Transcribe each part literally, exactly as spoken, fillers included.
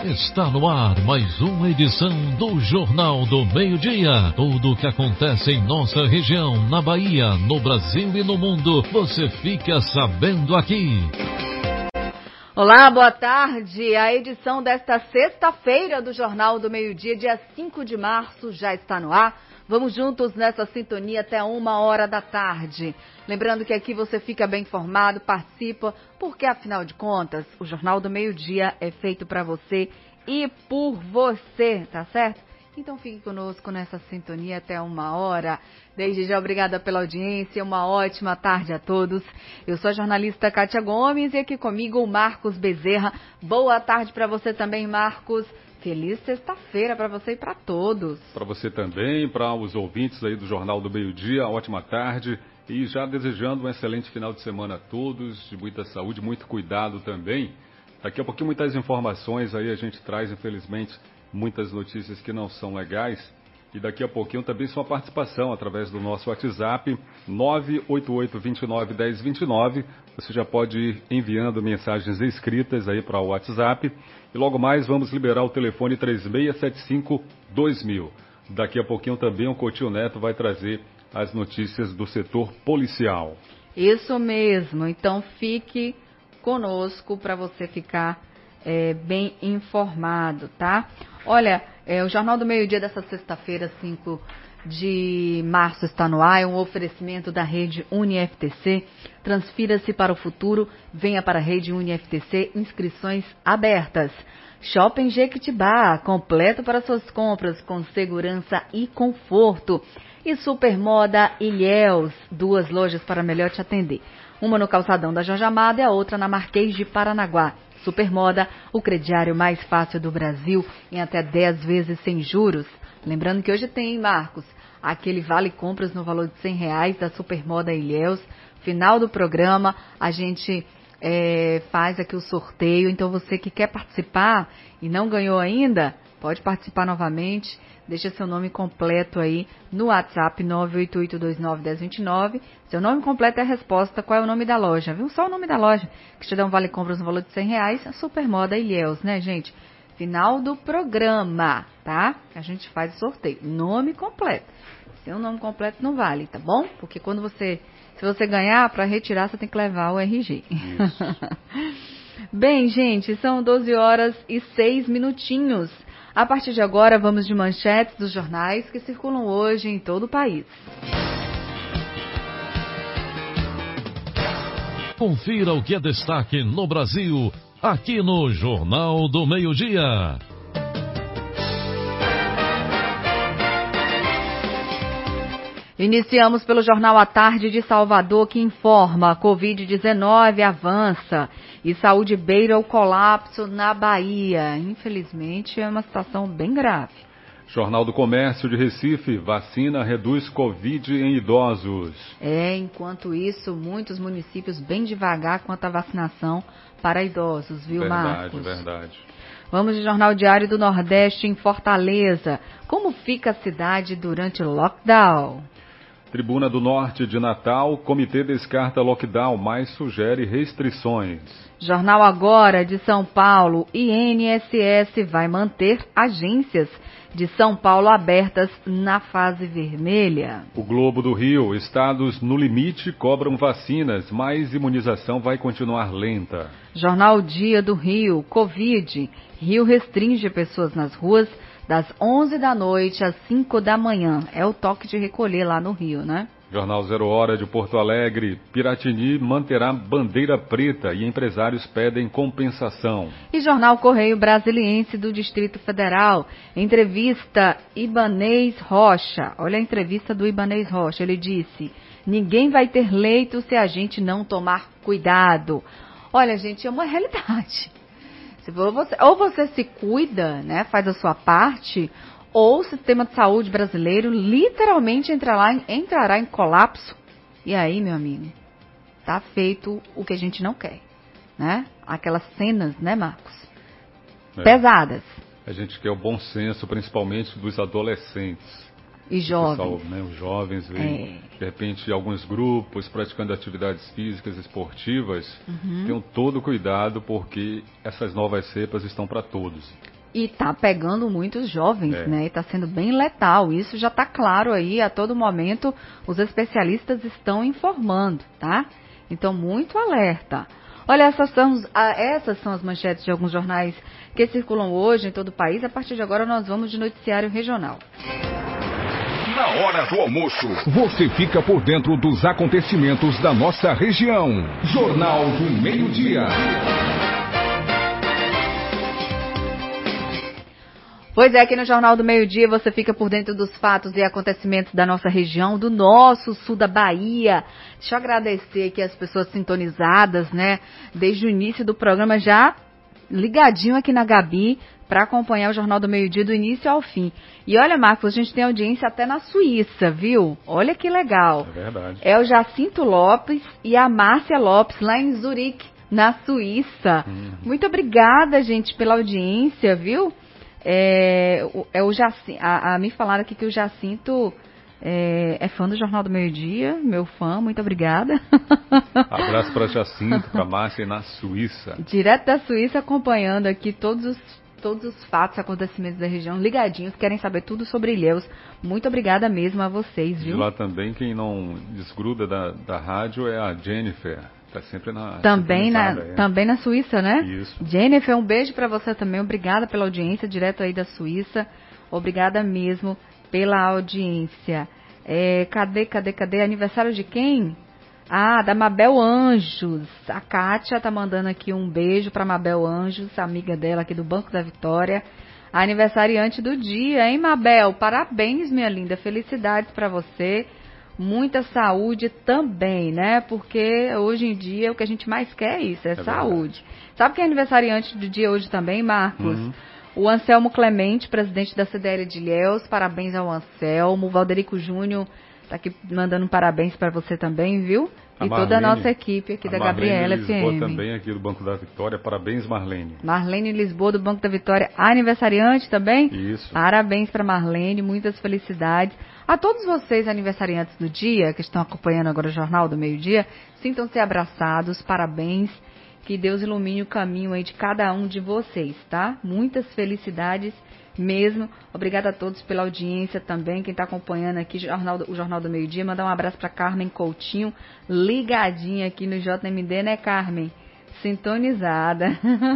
Está no ar mais uma edição do Jornal do Meio-Dia. Tudo o que acontece em nossa região, na Bahia, no Brasil e no mundo, você fica sabendo aqui. Olá, boa tarde. A edição desta sexta-feira do Jornal do Meio-Dia, dia cinco de março, já está no ar. Vamos juntos nessa sintonia até uma hora da tarde. Lembrando que aqui você fica bem informado, participa, porque afinal de contas, o Jornal do Meio-Dia é feito para você e por você, tá certo? Então fique conosco nessa sintonia até uma hora. Desde já, obrigada pela audiência, uma ótima tarde a todos. Eu sou a jornalista Kátia Gomes e aqui comigo o Marcos Bezerra. Boa tarde para você também, Marcos. Feliz sexta-feira para você e para todos. Para você também, para os ouvintes aí do Jornal do Meio-Dia, ótima tarde. E já desejando um excelente final de semana a todos, de muita saúde, muito cuidado também. Daqui a pouquinho muitas informações aí a gente traz, infelizmente, muitas notícias que não são legais. E daqui a pouquinho também sua participação através do nosso WhatsApp nove oito oito, dois nove, um zero dois nove. Você já pode ir enviando mensagens escritas aí para o WhatsApp. E logo mais vamos liberar o telefone três seis sete cinco, dois mil. Daqui a pouquinho também o Coutinho Neto vai trazer as notícias do setor policial. Isso mesmo, então fique conosco para você ficar é, bem informado, tá? Olha, é, o Jornal do Meio-Dia dessa sexta-feira, cinco de março, está no ar, é um oferecimento da rede Uni-F T C. Transfira-se para o futuro, venha para a rede Uni-F T C, inscrições abertas. Shopping Jequitibá, completo para suas compras, com segurança e conforto. E Supermoda Ilhéus, duas lojas para melhor te atender. Uma no calçadão da Jorge Amado e a outra na Marquês de Paranaguá. Supermoda, o crediário mais fácil do Brasil, em até dez vezes sem juros. Lembrando que hoje tem, Marcos, aquele vale compras no valor de cem reais da Supermoda Ilhéus. Final do programa, a gente é, faz aqui o sorteio. Então você que quer participar e não ganhou ainda, pode participar novamente. Deixa seu nome completo aí no WhatsApp nove oito oito, dois nove, um zero dois nove. Seu nome completo é a resposta. Qual é o nome da loja? Viu? Só o nome da loja, que te dá um vale compras no valor de cem reais. A Supermoda Ilhéus, né, gente? Final do programa, tá? A gente faz o sorteio. Nome completo. Seu nome completo não vale, tá bom? Porque quando você, se você ganhar, para retirar, você tem que levar o R G. Bem, gente, são doze horas e seis minutinhos. A partir de agora, vamos de manchetes dos jornais que circulam hoje em todo o país. Confira o que é destaque no Brasil, aqui no Jornal do Meio-Dia. Iniciamos pelo Jornal à Tarde de Salvador, que informa: covid dezenove avança e saúde beira o colapso na Bahia. Infelizmente, é uma situação bem grave. Jornal do Comércio de Recife: vacina reduz Covid em idosos. É, enquanto isso, muitos municípios bem devagar quanto à vacinação para idosos, viu, verdade, Marcos? Verdade, verdade. Vamos de Jornal Diário do Nordeste em Fortaleza. Como fica a cidade durante o lockdown? Tribuna do Norte de Natal, comitê descarta lockdown, mas sugere restrições. Jornal Agora de São Paulo, I N S S vai manter agências de São Paulo abertas na fase vermelha. O Globo do Rio, estados no limite cobram vacinas, mas imunização vai continuar lenta. Jornal Dia do Rio, Covid, Rio restringe pessoas nas ruas das onze da noite às cinco da manhã. É o toque de recolher lá no Rio, né? Jornal Zero Hora de Porto Alegre. Piratini manterá bandeira preta e empresários pedem compensação. E Jornal Correio Brasiliense do Distrito Federal. Entrevista Ibanez Rocha. Olha a entrevista do Ibanez Rocha. Ele disse: ninguém vai ter leito se a gente não tomar cuidado. Olha, gente, é uma realidade. Se você, ou você se cuida, né, faz a sua parte, ou o sistema de saúde brasileiro literalmente entrará em, entrará em colapso. E aí, meu amigo, tá feito o que a gente não quer, né? Aquelas cenas, né, Marcos? É. Pesadas. A gente quer o bom senso, principalmente dos adolescentes. E jovens. Pessoal, né, os jovens, é. De repente, alguns grupos praticando atividades físicas esportivas, uhum. Tenham todo cuidado, porque essas novas cepas estão para todos. E tá pegando muitos jovens, É. né? E tá sendo bem letal. Isso já tá claro aí, a todo momento os especialistas estão informando, tá? Então, muito alerta. Olha, essas são, essas são as manchetes de alguns jornais que circulam hoje em todo o país. A partir de agora nós vamos de noticiário regional. Na hora do almoço, você fica por dentro dos acontecimentos da nossa região. Jornal do Meio-Dia. Pois é, aqui no Jornal do Meio-Dia você fica por dentro dos fatos e acontecimentos da nossa região, do nosso sul da Bahia. Deixa eu agradecer aqui as pessoas sintonizadas, né? Desde o início do programa, já ligadinho aqui na Gabi, para acompanhar o Jornal do Meio-Dia do início ao fim. E olha, Marcos, a gente tem audiência até na Suíça, viu? Olha que legal. É verdade. É o Jacinto Lopes e a Márcia Lopes, lá em Zurique, na Suíça. Uhum. Muito obrigada, gente, pela audiência, viu? É, o, é o Jacinto, a, a me falaram aqui que o Jacinto é, é fã do Jornal do Meio-Dia, meu fã, muito obrigada. Abraço para Jacinto, para Márcia na Suíça. Direto da Suíça, acompanhando aqui todos os, todos os fatos, acontecimentos da região, ligadinhos, querem saber tudo sobre Ilhéus. Muito obrigada mesmo a vocês, viu? De lá também, quem não desgruda da, da rádio é a Jennifer. Tá sempre na... Também na, é. também na Suíça, né? Isso. Jennifer, um beijo para você também. Obrigada pela audiência, direto aí da Suíça. Obrigada mesmo pela audiência. É, cadê, cadê, cadê? Aniversário de quem? Ah, da Mabel Anjos. A Kátia tá mandando aqui um beijo para Mabel Anjos, amiga dela aqui do Banco da Vitória. A aniversariante do dia, hein, Mabel? Parabéns, minha linda. Felicidades para você. Muita saúde também, né? Porque hoje em dia o que a gente mais quer é isso, é, é saúde. Verdade. Sabe quem é aniversariante do dia hoje também, Marcos? Uhum. O Anselmo Clemente, presidente da C D L de Ilhéus. Parabéns ao Anselmo. O Valderico Júnior tá aqui mandando um parabéns para você também, viu? A e Marlene, toda a nossa equipe aqui da Gabriela F M. Marlene Lisboa também aqui do Banco da Vitória. Parabéns, Marlene. Marlene Lisboa do Banco da Vitória, aniversariante também? Isso. Parabéns para Marlene, muitas felicidades. A todos vocês aniversariantes do dia, que estão acompanhando agora o Jornal do Meio-Dia, sintam-se abraçados, parabéns. Que Deus ilumine o caminho aí de cada um de vocês, tá? Muitas felicidades mesmo. Obrigada a todos pela audiência também. Quem está acompanhando aqui jornal, o Jornal do Meio-Dia, mandar um abraço para Carmen Coutinho, ligadinha aqui no J M D, né, Carmen? Sintonizada.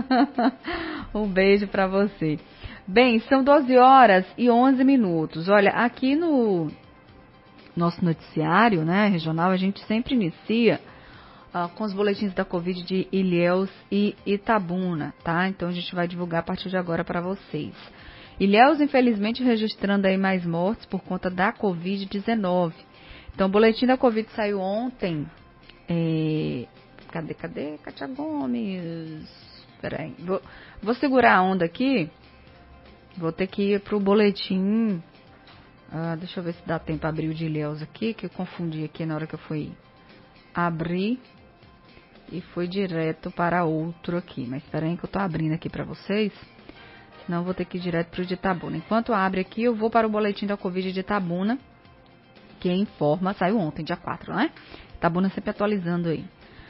Um beijo para você. Bem, são doze horas e onze minutos. Olha, aqui no nosso noticiário, né, regional, a gente sempre inicia uh, com os boletins da Covid de Ilhéus e Itabuna, tá? Então a gente vai divulgar a partir de agora para vocês. Ilhéus, infelizmente, registrando aí mais mortes por conta da covid dezenove. Então, o boletim da Covid saiu ontem. É... Cadê, cadê? Cátia Gomes. Peraí. Vou, vou segurar a onda aqui. Vou ter que ir pro boletim. Ah, deixa eu ver se dá tempo para abrir o de Ilhéus aqui, que eu confundi aqui na hora que eu fui abrir. E fui direto para outro aqui. Mas espera aí que eu tô abrindo aqui para vocês. Senão eu vou ter que ir direto para o de Itabuna. Enquanto abre aqui, eu vou para o boletim da Covid de Itabuna, que informa, saiu ontem, dia quatro, né? Itabuna sempre atualizando aí.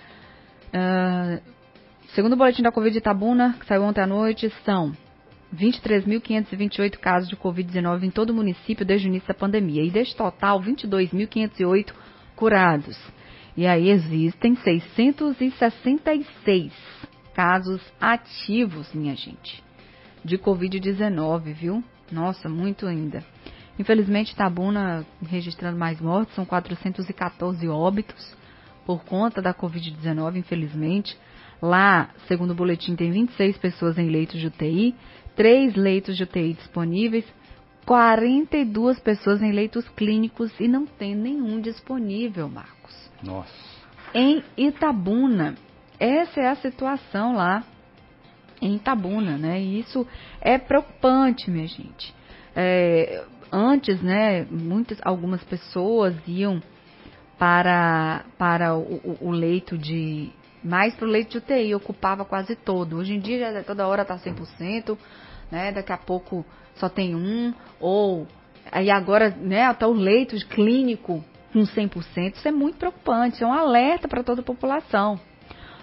Uh, segundo o boletim da Covid de Itabuna, que saiu ontem à noite, são vinte e três mil quinhentos e vinte e oito casos de covid dezenove em todo o município desde o início da pandemia. E deste total, vinte e dois mil quinhentos e oito curados. E aí existem seiscentos e sessenta e seis casos ativos, minha gente, de covid dezenove, viu? Nossa, muito ainda. Infelizmente, Itabuna registrando mais mortes, são quatrocentos e quatorze óbitos por conta da covid dezenove, infelizmente. Lá, segundo o boletim, tem vinte e seis pessoas em leitos de U T I, três leitos de U T I disponíveis, quarenta e duas pessoas em leitos clínicos e não tem nenhum disponível, Marcos. Nossa. Em Itabuna, essa é a situação lá em Itabuna, né? E isso é preocupante, minha gente. É, antes, né, muitas, algumas pessoas iam para, para o, o leito de... mais para o leito de U T I, ocupava quase todo. Hoje em dia, já, toda hora está cem por cento, né? Daqui a pouco só tem um, ou... Aí agora, né, até o leito clínico com cem por cento. Isso é muito preocupante, é um alerta para toda a população.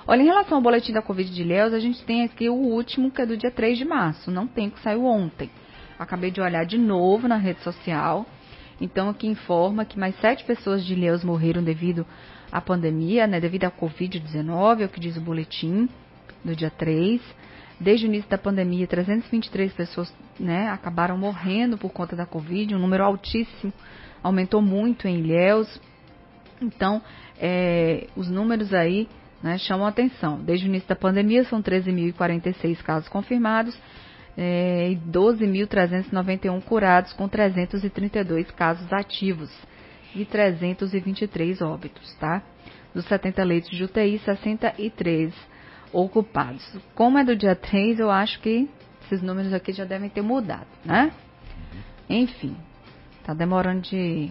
Olha, em relação ao boletim da Covid de Ilhéus, a gente tem aqui o último, que é do dia três de março. Não tem, que saiu ontem. Acabei de olhar de novo na rede social. Então, aqui informa que mais sete pessoas de Ilhéus morreram devido à pandemia, né, devido à Covid dezenove, é o que diz o boletim do dia três. Desde o início da pandemia, trezentas e vinte e três pessoas, né, acabaram morrendo por conta da Covid, um número altíssimo, aumentou muito em Ilhéus. Então, é, os números aí, né, chamam a atenção. Desde o início da pandemia, são treze mil e quarenta e seis casos confirmados é, e doze mil trezentos e noventa e um curados, com trezentos e trinta e dois casos ativos e trezentos e vinte e três óbitos, tá? Dos setenta leitos de U T I, sessenta e três ocupados. Como é do dia três, eu acho que esses números aqui já devem ter mudado, né? Enfim, tá demorando de...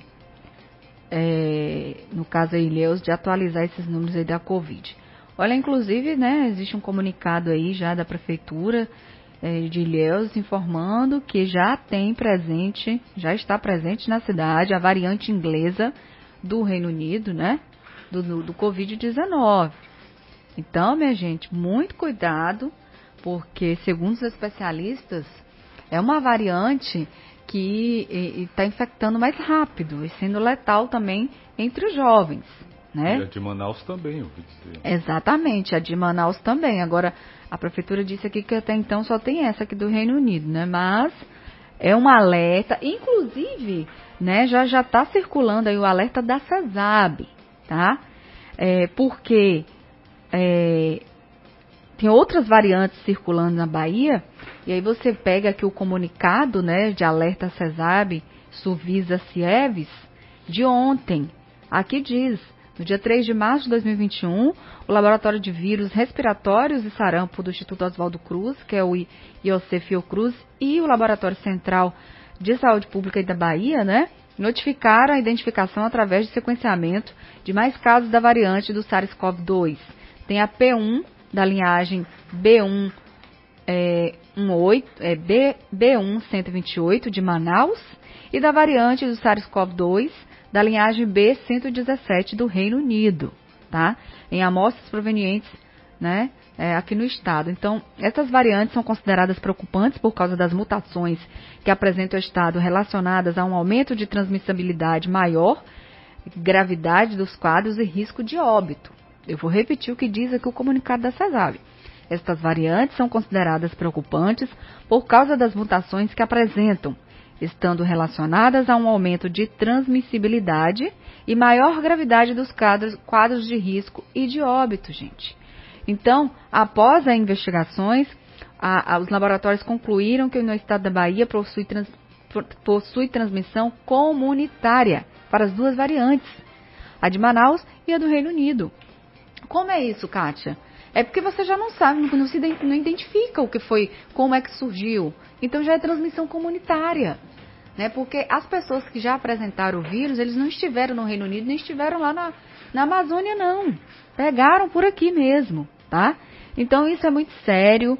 É, no caso aí, Ilhéus, de atualizar esses números aí da Covid. Olha, inclusive, né, existe um comunicado aí já da Prefeitura é, de Ilhéus informando que já tem presente, já está presente na cidade a variante inglesa do Reino Unido, né, do, do, do Covid dezenove. Então, minha gente, muito cuidado, porque, segundo os especialistas, é uma variante que está infectando mais rápido e sendo letal também entre os jovens, né? E a de Manaus também, eu ouvi dizer. Exatamente, a de Manaus também. Agora, a prefeitura disse aqui que até então só tem essa aqui do Reino Unido, né? Mas é um alerta, inclusive, né, já já está circulando aí o alerta da CESAB, tá? É, porque é, tem outras variantes circulando na Bahia. E aí você pega aqui o comunicado, né, de alerta CESAB, Suvisa Cieves, de ontem. Aqui diz, no dia três de março de dois mil e vinte e um, o Laboratório de Vírus Respiratórios e Sarampo do Instituto Oswaldo Cruz, que é o I O C Fiocruz, e o Laboratório Central de Saúde Pública da Bahia, né, notificaram a identificação através de sequenciamento de mais casos da variante do SARS-CoV dois. Tem a P um da linhagem B um É, é, B um cento e vinte e oito de Manaus e da variante do SARS-CoV dois da linhagem B cento e dezessete do Reino Unido, tá? Em amostras provenientes, né, é, aqui no estado. Então, essas variantes são consideradas preocupantes por causa das mutações que apresentam o estado relacionadas a um aumento de transmissibilidade maior, gravidade dos quadros e risco de óbito. Eu vou repetir o que diz aqui o comunicado da CESAB. Estas variantes são consideradas preocupantes por causa das mutações que apresentam, estando relacionadas a um aumento de transmissibilidade e maior gravidade dos quadros, quadros de risco e de óbito, gente. Então, após as investigações, a, a, os laboratórios concluíram que no estado da Bahia possui, trans, possui transmissão comunitária para as duas variantes, a de Manaus e a do Reino Unido. Como é isso, Kátia? É porque você já não sabe, não, se, não identifica o que foi, como é que surgiu. Então já é transmissão comunitária, né? Porque as pessoas que já apresentaram o vírus, eles não estiveram no Reino Unido, nem estiveram lá na, na Amazônia, não. Pegaram por aqui mesmo, tá? Então isso é muito sério.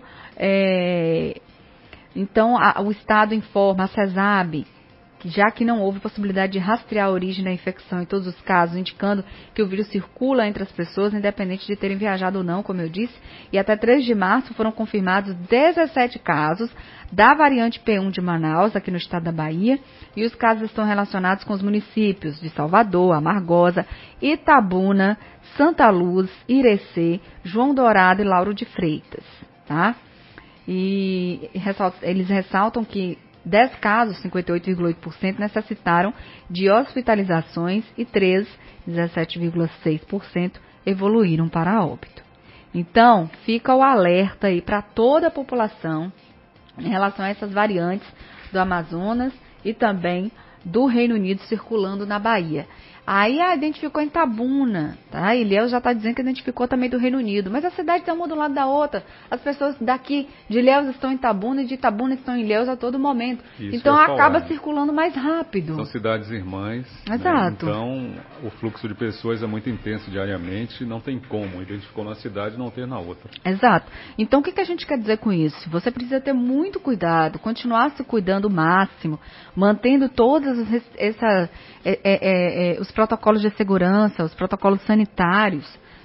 É... Então a, o Estado informa, a CESAB, que já que não houve possibilidade de rastrear a origem da infecção em todos os casos, indicando que o vírus circula entre as pessoas, independente de terem viajado ou não, como eu disse, e até três de março foram confirmados dezessete casos da variante P um de Manaus, aqui no estado da Bahia, e os casos estão relacionados com os municípios de Salvador, Amargosa, Itabuna, Santa Luz, Irecê, João Dourado e Lauro de Freitas, tá? E eles ressaltam que dez casos, cinquenta e oito vírgula oito por cento, necessitaram de hospitalizações e três, dezessete vírgula seis por cento, evoluíram para óbito. Então, fica o alerta aí para toda a população em relação a essas variantes do Amazonas e também do Reino Unido circulando na Bahia. Aí ah, identificou em Itabuna, tá? Ilhéus já está dizendo que identificou também do Reino Unido, mas a cidade está uma do lado da outra. As pessoas daqui de Ilhéus estão em Itabuna e de Itabuna estão em Ilhéus a todo momento. Isso então acaba falar. circulando mais rápido. São cidades irmãs. Exato. Né? Então o fluxo de pessoas é muito intenso diariamente, não tem como. Identificou na cidade não ter na outra. Exato. Então o que, que a gente quer dizer com isso? Você precisa ter muito cuidado, continuar se cuidando o máximo, mantendo todas essas, é, é, é, os protocolos de segurança, os protocolos sanitários,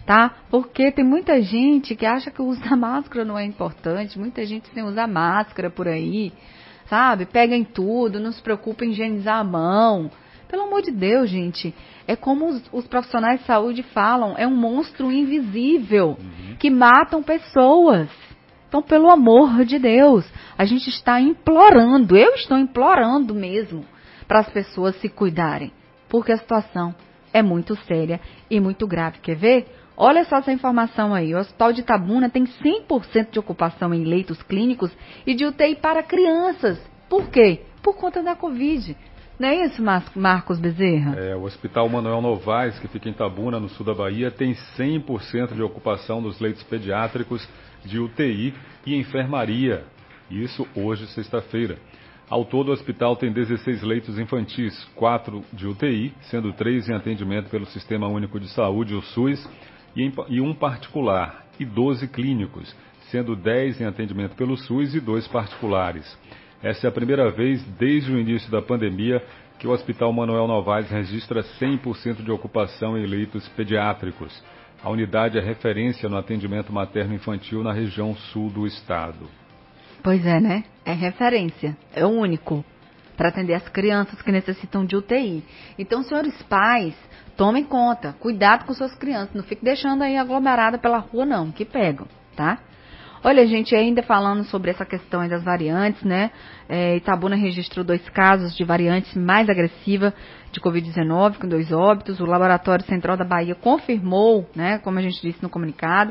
tá? Porque tem muita gente que acha que usar máscara não é importante, muita gente sem usar máscara por aí, sabe? Pega em tudo, não se preocupa em higienizar a mão. Pelo amor de Deus, gente, é como os, os profissionais de saúde falam, é um monstro invisível uhum. que matam pessoas. Então, pelo amor de Deus, a gente está implorando, eu estou implorando mesmo, para as pessoas se cuidarem, porque a situação é muito séria e muito grave. Quer ver? Olha só essa informação aí, o Hospital de Itabuna tem cem por cento de ocupação em leitos clínicos e de U T I para crianças. Por quê? Por conta da Covid. Não é isso, Marcos Bezerra? É, o Hospital Manuel Novaes, que fica em Itabuna, no sul da Bahia, tem cem por cento de ocupação dos leitos pediátricos de U T I e enfermaria. Isso hoje, sexta-feira. Ao todo, o hospital tem dezesseis leitos infantis, quatro de U T I, sendo três em atendimento pelo Sistema Único de Saúde, o SUS, e, em, e um particular, e doze clínicos, sendo dez em atendimento pelo SUS e dois particulares. Essa é a primeira vez desde o início da pandemia que o Hospital Manuel Novaes registra cem por cento de ocupação em leitos pediátricos. A unidade é referência no atendimento materno-infantil na região sul do estado. Pois é, né? É referência, é o único para atender as crianças que necessitam de U T I. Então, senhores pais, tomem conta, cuidado com suas crianças, não fique deixando aí aglomerada pela rua não, que pegam, tá? Olha, gente, ainda falando sobre essa questão aí das variantes, né? É, Itabuna registrou dois casos de variante mais agressiva de covid dezenove, com dois óbitos. O Laboratório Central da Bahia confirmou, né, como a gente disse no comunicado,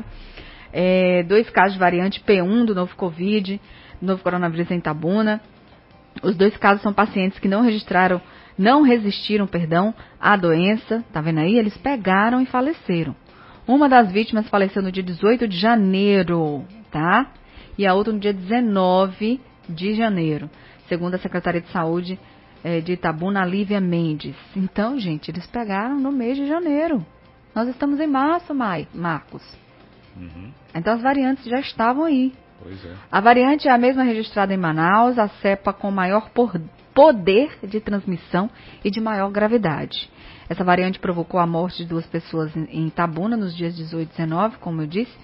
é, dois casos de variante P um do novo Covid, do novo coronavírus em Itabuna. Os dois casos são pacientes que não registraram, não resistiram, perdão, à doença. Tá vendo aí? Eles pegaram e faleceram. Uma das vítimas faleceu no dia dezoito de janeiro, tá? E a outra no dia dezenove de janeiro, segundo a Secretaria de Saúde eh, de Itabuna, Lívia Mendes. Então, gente, eles pegaram no mês de janeiro. Nós estamos em março, Mai, Marcos. Uhum. Então, as variantes já estavam aí. Pois é. A variante é a mesma registrada em Manaus, a cepa com maior por poder de transmissão e de maior gravidade. Essa variante provocou a morte de duas pessoas em Itabuna nos dias dezoito e dezenove, como eu disse,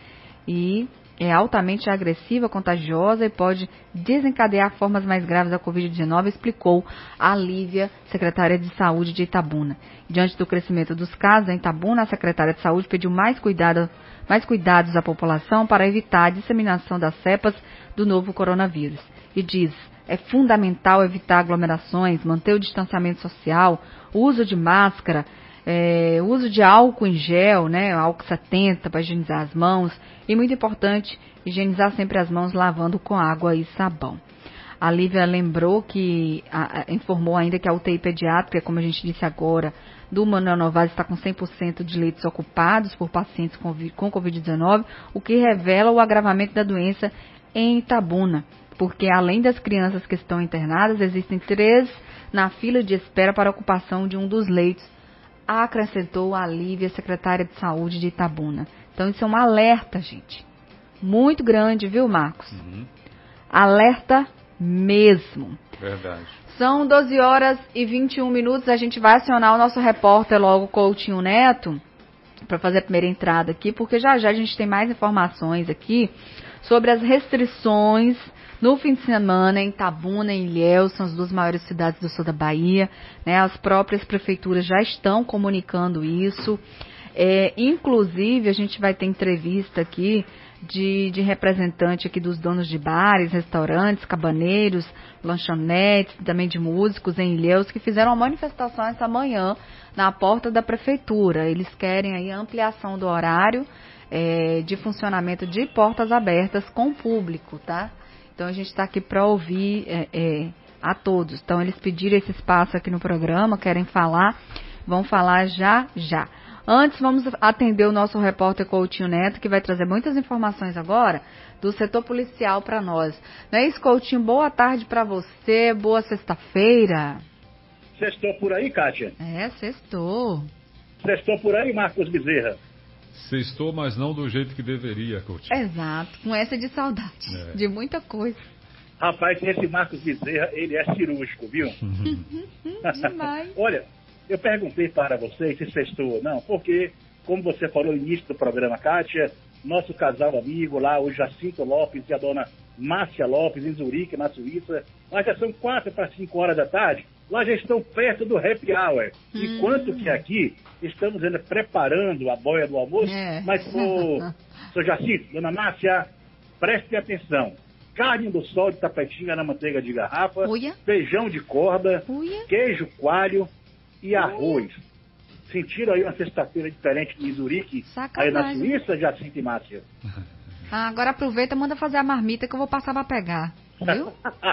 e é altamente agressiva, contagiosa e pode desencadear formas mais graves da covid dezenove, explicou a Lívia, secretária de Saúde de Itabuna. Diante do crescimento dos casos em Itabuna, a secretária de Saúde pediu mais, cuidado, mais cuidados à população para evitar a disseminação das cepas do novo coronavírus. E diz, é fundamental evitar aglomerações, manter o distanciamento social, o uso de máscara, é, uso de álcool em gel, né, álcool setenta para higienizar as mãos, e muito importante, higienizar sempre as mãos lavando com água e sabão. A Lívia lembrou que, a, a, informou ainda que a U T I pediátrica, como a gente disse agora, do Manuel Novaes está com cem por cento de leitos ocupados por pacientes com, com covid dezenove, o que revela o agravamento da doença em Itabuna, porque além das crianças que estão internadas, existem três na fila de espera para a ocupação de um dos leitos, acrescentou a Lívia, secretária de Saúde de Itabuna. Então isso é um alerta, gente, muito grande, viu, Marcos? Uhum. Alerta mesmo. Verdade. São doze horas e vinte e um minutos, a gente vai acionar o nosso repórter logo, Coutinho Neto, para fazer a primeira entrada aqui, porque já já a gente tem mais informações aqui sobre as restrições no fim de semana em Itabuna e Ilhéus, são as duas maiores cidades do sul da Bahia, né? As próprias prefeituras já estão comunicando isso. É, inclusive, a gente vai ter entrevista aqui de, de representante aqui dos donos de bares, restaurantes, cabaneiros, lanchonetes, também de músicos em Ilhéus, que fizeram uma manifestação essa manhã na porta da prefeitura. Eles querem aí a ampliação do horário é, de funcionamento de portas abertas com o público, tá? Então, a gente está aqui para ouvir é, é, a todos. Então, eles pediram esse espaço aqui no programa, querem falar, vão falar já, já. Antes, vamos atender o nosso repórter Coutinho Neto, que vai trazer muitas informações agora do setor policial para nós. Não é isso, Coutinho? Boa tarde para você, boa sexta-feira. Sextou por aí, Kátia? É, sextou. Sextou por aí, Marcos Bezerra? Sextou, mas não do jeito que deveria, Coutinho. Exato, com essa de saudade, é. de muita coisa. Rapaz, esse Marcos Bezerra, ele é cirúrgico, viu? Demais. Olha, eu perguntei para vocês se sextou ou não, porque como você falou no início do programa, Kátia, nosso casal amigo lá, o Jacinto Lopes e a dona Márcia Lopes, em Zurique, na Suíça. Lá já são quatro para cinco horas da tarde. Lá já estão perto do happy hour. Hum. Enquanto que aqui estamos ainda preparando a boia do almoço. É. Mas, ô, seu Jacinto, dona Márcia, prestem atenção. Carne do sol de tapetinha na manteiga de garrafa, Uia. feijão de corda, Uia. queijo coalho e arroz. Uia. Sentiram aí uma sexta-feira diferente de Zurique, aí na Suíça, Jacinto e Márcia? Ah, agora aproveita e manda fazer a marmita que eu vou passar para pegar, viu?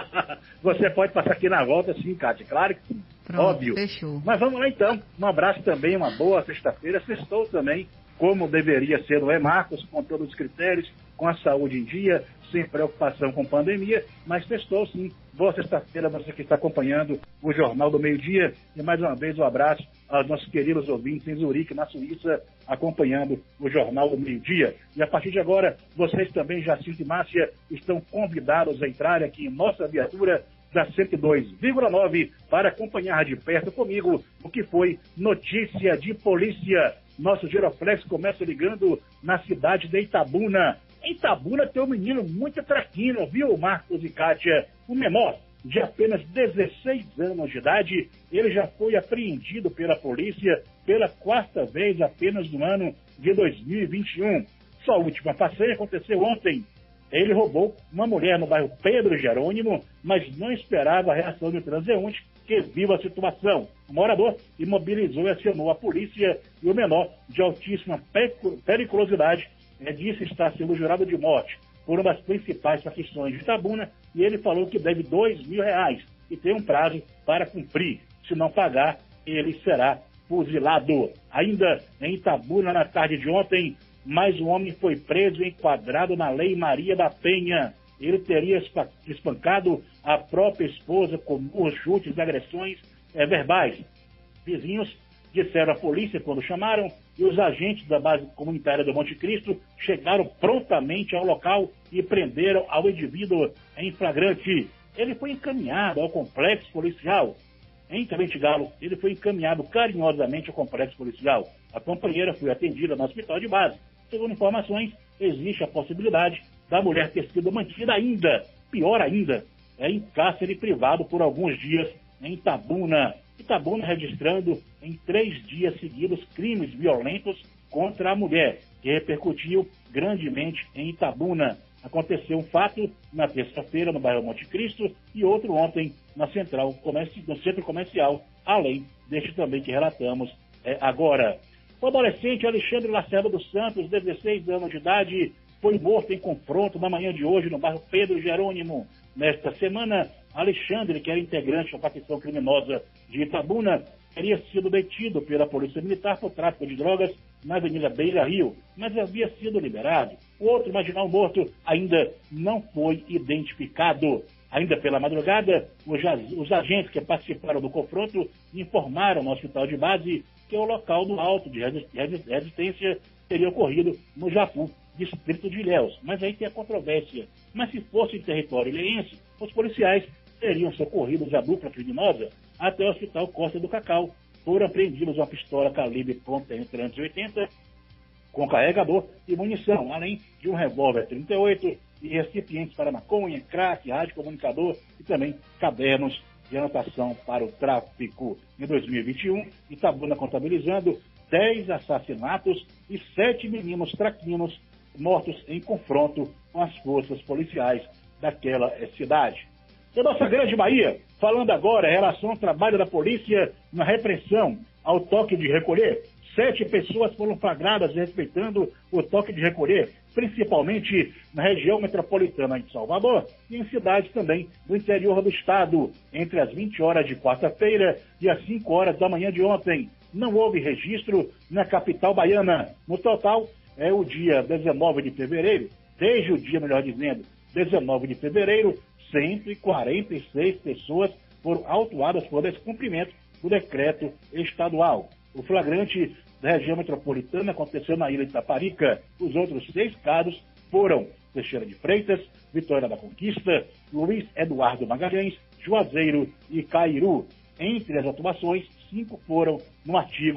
Você pode passar aqui na volta, sim, Kátia, claro que sim. Pronto, óbvio. Fechou. Mas vamos lá então, um abraço também, uma boa sexta-feira, sextou também, como deveria ser, não é, Marcos, com todos os critérios, com a saúde em dia, sem preocupação com pandemia, mas sextou sim. Boa sexta-feira, você que está acompanhando o Jornal do Meio-Dia. E mais uma vez um abraço aos nossos queridos ouvintes em Zurique, na Suíça, acompanhando o Jornal do Meio-Dia. E a partir de agora, vocês também, Jacinto e Márcia, estão convidados a entrar aqui em nossa viatura da cento e dois vírgula nove para acompanhar de perto comigo o que foi notícia de polícia. Nosso Giroflex começa ligando na cidade de Itabuna. Em Itabuna tem um menino muito traquino, viu, Marcos e Kátia? Um menor de apenas dezesseis anos de idade. Ele já foi apreendido pela polícia pela quarta vez apenas no ano de dois mil e vinte e um. Sua última passeia aconteceu ontem. Ele roubou uma mulher no bairro Pedro Jerônimo, mas não esperava a reação do transeunte que viu a situação. O morador imobilizou e acionou a polícia e o menor, de altíssima periculosidade, é, disse estar sendo jurado de morte por uma das principais facções de Itabuna, e ele falou que deve dois mil reais e tem um prazo para cumprir. Se não pagar, ele será fuzilado. Ainda em Itabuna, na tarde de ontem, mais um homem foi preso e enquadrado na Lei Maria da Penha. Ele teria espancado a própria esposa com murros, chutes e agressões é, verbais. Vizinhos disseram à polícia quando chamaram, e os agentes da base comunitária do Monte Cristo chegaram prontamente ao local e prenderam ao indivíduo em flagrante. Ele foi encaminhado ao complexo policial. Em Tenente Galo, ele foi encaminhado carinhosamente ao complexo policial. A companheira foi atendida no hospital de base. Segundo informações, existe a possibilidade da mulher ter sido mantida ainda, pior ainda, é em cárcere privado por alguns dias em Itabuna. Itabuna registrando em três dias seguidos crimes violentos contra a mulher, que repercutiu grandemente em Itabuna. Aconteceu um fato na terça-feira no bairro Monte Cristo e outro ontem na central comerci- no centro comercial, além deste também que relatamos é, agora. O adolescente Alexandre Lacerda dos Santos, dezesseis anos de idade, foi morto em confronto na manhã de hoje no bairro Pedro Jerônimo. Nesta semana, Alexandre, que era integrante da facção criminosa de Itabuna, teria sido detido pela Polícia Militar por tráfico de drogas na Avenida Beira Rio, mas havia sido liberado. O outro marginal morto ainda não foi identificado. Ainda pela madrugada, os agentes que participaram do confronto informaram no hospital de base que o local do auto de resistência teria ocorrido no Japu, distrito de Ilhéus. Mas aí tem a controvérsia. Mas se fosse em território ilhéense, os policiais teriam socorrido a dupla criminosa até o Hospital Costa do Cacau. Foram apreendidos uma pistola calibre ponto trezentos e oitenta com carregador e munição, além de um revólver trinta e oito e recipientes para maconha, crack, rádio comunicador e também cadernos de anotação para o tráfico. Em dois mil e vinte e um, Itabuna contabilizando dez assassinatos e sete meninos traquinos mortos em confronto com as forças policiais daquela cidade. Da nossa grande Bahia, falando agora em relação ao trabalho da polícia na repressão ao toque de recolher, sete pessoas foram flagradas respeitando o toque de recolher, principalmente na região metropolitana de Salvador e em cidades também do interior do estado, entre as vinte horas de quarta-feira e as cinco horas da manhã de ontem. Não houve registro na capital baiana. No total, é o dia dezenove de fevereiro, desde o dia, melhor dizendo, dezenove de fevereiro, cento e quarenta e seis pessoas foram autuadas por descumprimento do decreto estadual. O flagrante da região metropolitana aconteceu na ilha de Itaparica. Os outros seis casos foram Teixeira de Freitas, Vitória da Conquista, Luiz Eduardo Magalhães, Juazeiro e Cairu. Entre as atuações, cinco foram no artigo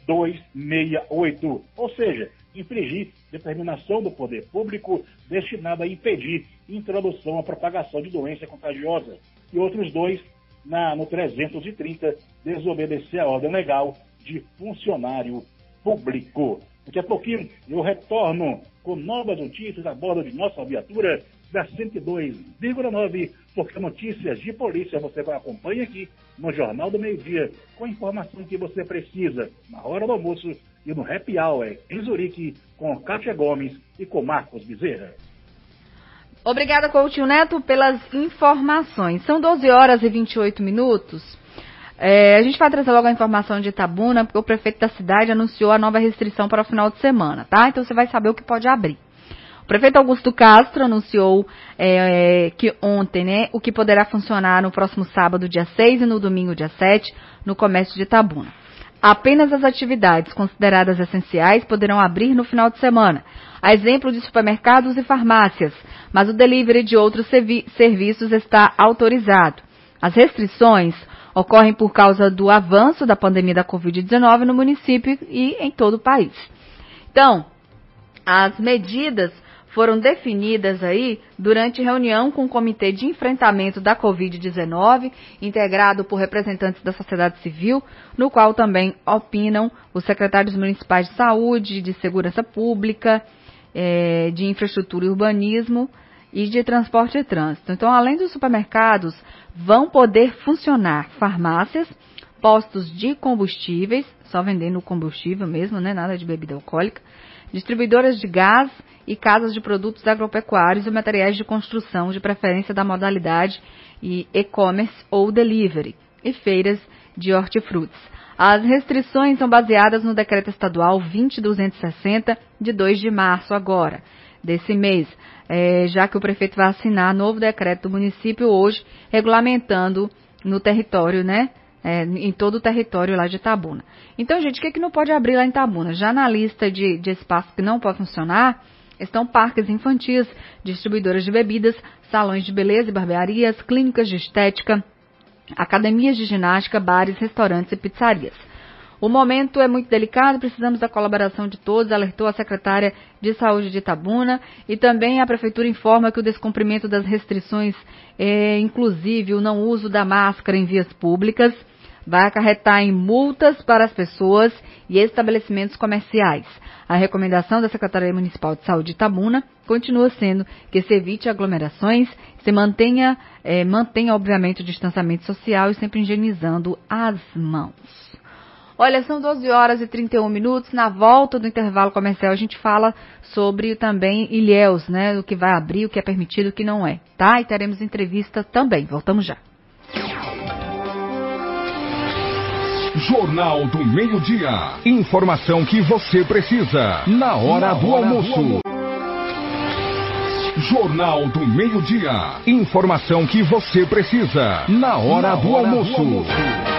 duzentos e sessenta e oito, ou seja, infringir determinação do poder público destinada a impedir introdução à propagação de doença contagiosa. E outros dois, na, no trezentos e trinta, desobedecer a ordem legal de funcionário público. Daqui a pouquinho eu retorno com novas notícias a bordo de nossa viatura da cento e dois vírgula nove, porque notícias de polícia você vai acompanhar aqui no Jornal do Meio-Dia, com a informação que você precisa na hora do almoço e no Happy Hour em Zurique, com Kátia Gomes e com Marcos Bezerra. Obrigada, Coutinho Neto, pelas informações. São doze horas e vinte e oito minutos. É, a gente vai trazer logo a informação de Itabuna, porque o prefeito da cidade anunciou a nova restrição para o final de semana, tá? Então você vai saber o que pode abrir. O prefeito Augusto Castro anunciou é, que ontem, né, o que poderá funcionar no próximo sábado, dia seis, e no domingo, dia sete, no comércio de Itabuna. Apenas as atividades consideradas essenciais poderão abrir no final de semana, a exemplo de supermercados e farmácias, mas o delivery de outros servi- serviços está autorizado. As restrições ocorrem por causa do avanço da pandemia da covid dezenove no município e em todo o país. Então, as medidas foram definidas aí durante reunião com o Comitê de Enfrentamento da covid dezenove, integrado por representantes da sociedade civil, no qual também opinam os secretários municipais de saúde, de segurança pública, eh, de infraestrutura e urbanismo e de transporte e trânsito. Então, além dos supermercados, vão poder funcionar farmácias, postos de combustíveis, só vendendo combustível mesmo, né, nada de bebida alcoólica, distribuidoras de gás e casas de produtos agropecuários e materiais de construção, de preferência da modalidade e e-commerce ou delivery, e feiras de hortifrutis. As restrições são baseadas no decreto estadual vinte mil duzentos e sessenta, de dois de março agora, desse mês, é, já que o prefeito vai assinar novo decreto do município hoje, regulamentando no território, né, É, em todo o território lá de Itabuna. Então, gente, o que, que não pode abrir lá em Itabuna? Já na lista de, de espaços que não pode funcionar, estão parques infantis, distribuidoras de bebidas, salões de beleza e barbearias, clínicas de estética, academias de ginástica, bares, restaurantes e pizzarias. O momento é muito delicado, precisamos da colaboração de todos, alertou a secretária de Saúde de Itabuna, e também a Prefeitura informa que o descumprimento das restrições, é, inclusive o não uso da máscara em vias públicas, vai acarretar em multas para as pessoas e estabelecimentos comerciais. A recomendação da Secretaria Municipal de Saúde de Itabuna continua sendo que se evite aglomerações, se mantenha, é, mantenha obviamente o distanciamento social e sempre higienizando as mãos. Olha, são doze horas e trinta e um minutos. Na volta do intervalo comercial, a gente fala sobre também Ilhéus, né? O que vai abrir, o que é permitido, o que não é, tá? E teremos entrevista também. Voltamos já. Jornal do Meio-Dia. Informação que você precisa na hora, na do, hora almoço. do almoço. Jornal do Meio-Dia. Informação que você precisa na hora, na do, hora almoço. do almoço.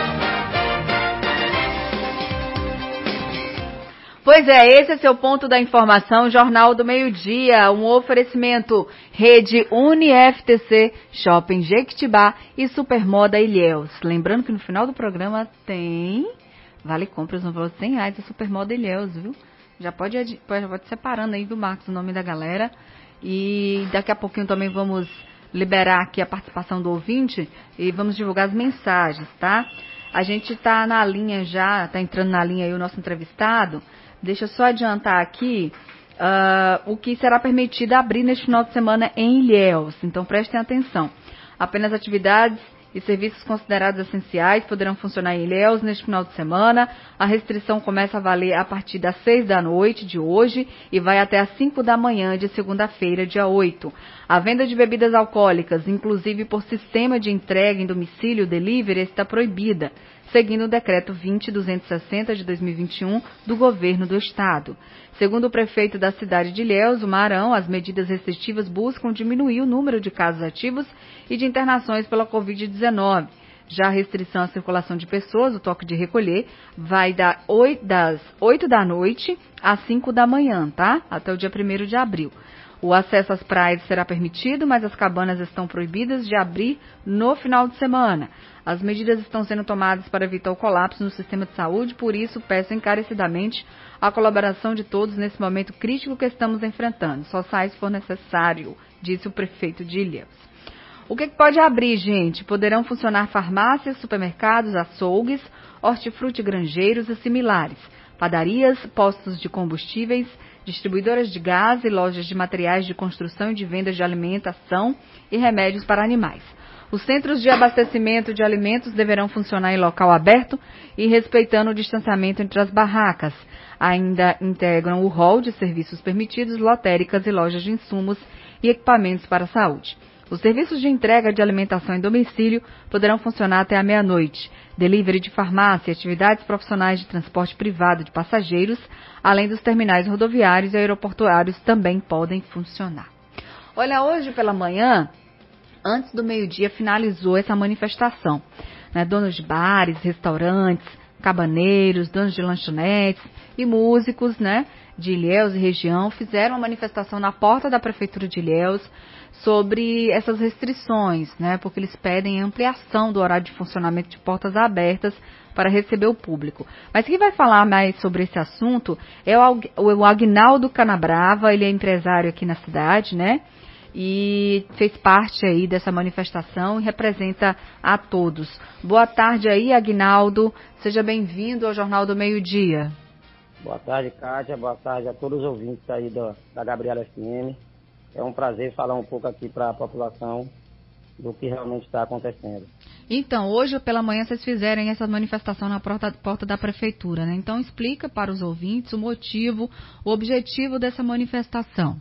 Pois é, esse é seu ponto da informação, Jornal do Meio-Dia, um oferecimento Rede Uni-F T C, Shopping Jequitibá e Supermoda Ilhéus. Lembrando que no final do programa tem vale compras no valor de cem reais da Supermoda Ilhéus, viu? Já pode, já pode separando aí, viu, Marcos, o nome da galera. E daqui a pouquinho também vamos liberar aqui a participação do ouvinte e vamos divulgar as mensagens, tá? A gente está na linha já, está entrando na linha aí o nosso entrevistado. Deixa eu só adiantar aqui uh, o que será permitido abrir neste final de semana em Ilhéus. Então, prestem atenção. Apenas atividades e serviços considerados essenciais poderão funcionar em Ilhéus neste final de semana. A restrição começa a valer a partir das seis da noite de hoje e vai até às cinco da manhã de segunda-feira, dia oito. A venda de bebidas alcoólicas, inclusive por sistema de entrega em domicílio, delivery, está proibida, seguindo o decreto vinte mil duzentos e sessenta de dois mil e vinte e um do governo do estado. Segundo o prefeito da cidade de Ilhéus, o Marão, as medidas restritivas buscam diminuir o número de casos ativos e de internações pela covid dezenove. Já a restrição à circulação de pessoas, o toque de recolher, vai das oito da noite às cinco da manhã, tá? Até o dia primeiro de abril. O acesso às praias será permitido, mas as cabanas estão proibidas de abrir no final de semana. As medidas estão sendo tomadas para evitar o colapso no sistema de saúde, por isso peço encarecidamente a colaboração de todos nesse momento crítico que estamos enfrentando. Só sai se for necessário, disse o prefeito de Ilhéus. O que, que pode abrir, gente? Poderão funcionar farmácias, supermercados, açougues, hortifruti granjeiros e similares, padarias, postos de combustíveis, distribuidoras de gás e lojas de materiais de construção e de vendas de alimentação e remédios para animais. Os centros de abastecimento de alimentos deverão funcionar em local aberto e respeitando o distanciamento entre as barracas. Ainda integram o rol de serviços permitidos, lotéricas e lojas de insumos e equipamentos para a saúde. Os serviços de entrega de alimentação em domicílio poderão funcionar até a meia-noite. Delivery de farmácia, atividades profissionais de transporte privado de passageiros, além dos terminais rodoviários e aeroportuários também podem funcionar. Olha, hoje pela manhã, antes do meio-dia, finalizou essa manifestação. Né? Donos de bares, restaurantes, cabaneiros, donos de lanchonetes e músicos, né, de Ilhéus e região fizeram uma manifestação na porta da Prefeitura de Ilhéus sobre essas restrições, né, porque eles pedem ampliação do horário de funcionamento de portas abertas para receber o público. Mas quem vai falar mais sobre esse assunto é o Agnaldo Canabrava, ele é empresário aqui na cidade, né, e fez parte aí dessa manifestação e representa a todos. Boa tarde aí, Agnaldo, seja bem-vindo ao Jornal do Meio-Dia. Boa tarde, Kátia, boa tarde a todos os ouvintes aí da, da Gabriela F M. É um prazer falar um pouco aqui para a população do que realmente está acontecendo. Então, hoje pela manhã vocês fizeram essa manifestação na porta, porta da Prefeitura, né? Então, explica para os ouvintes o motivo, o objetivo dessa manifestação.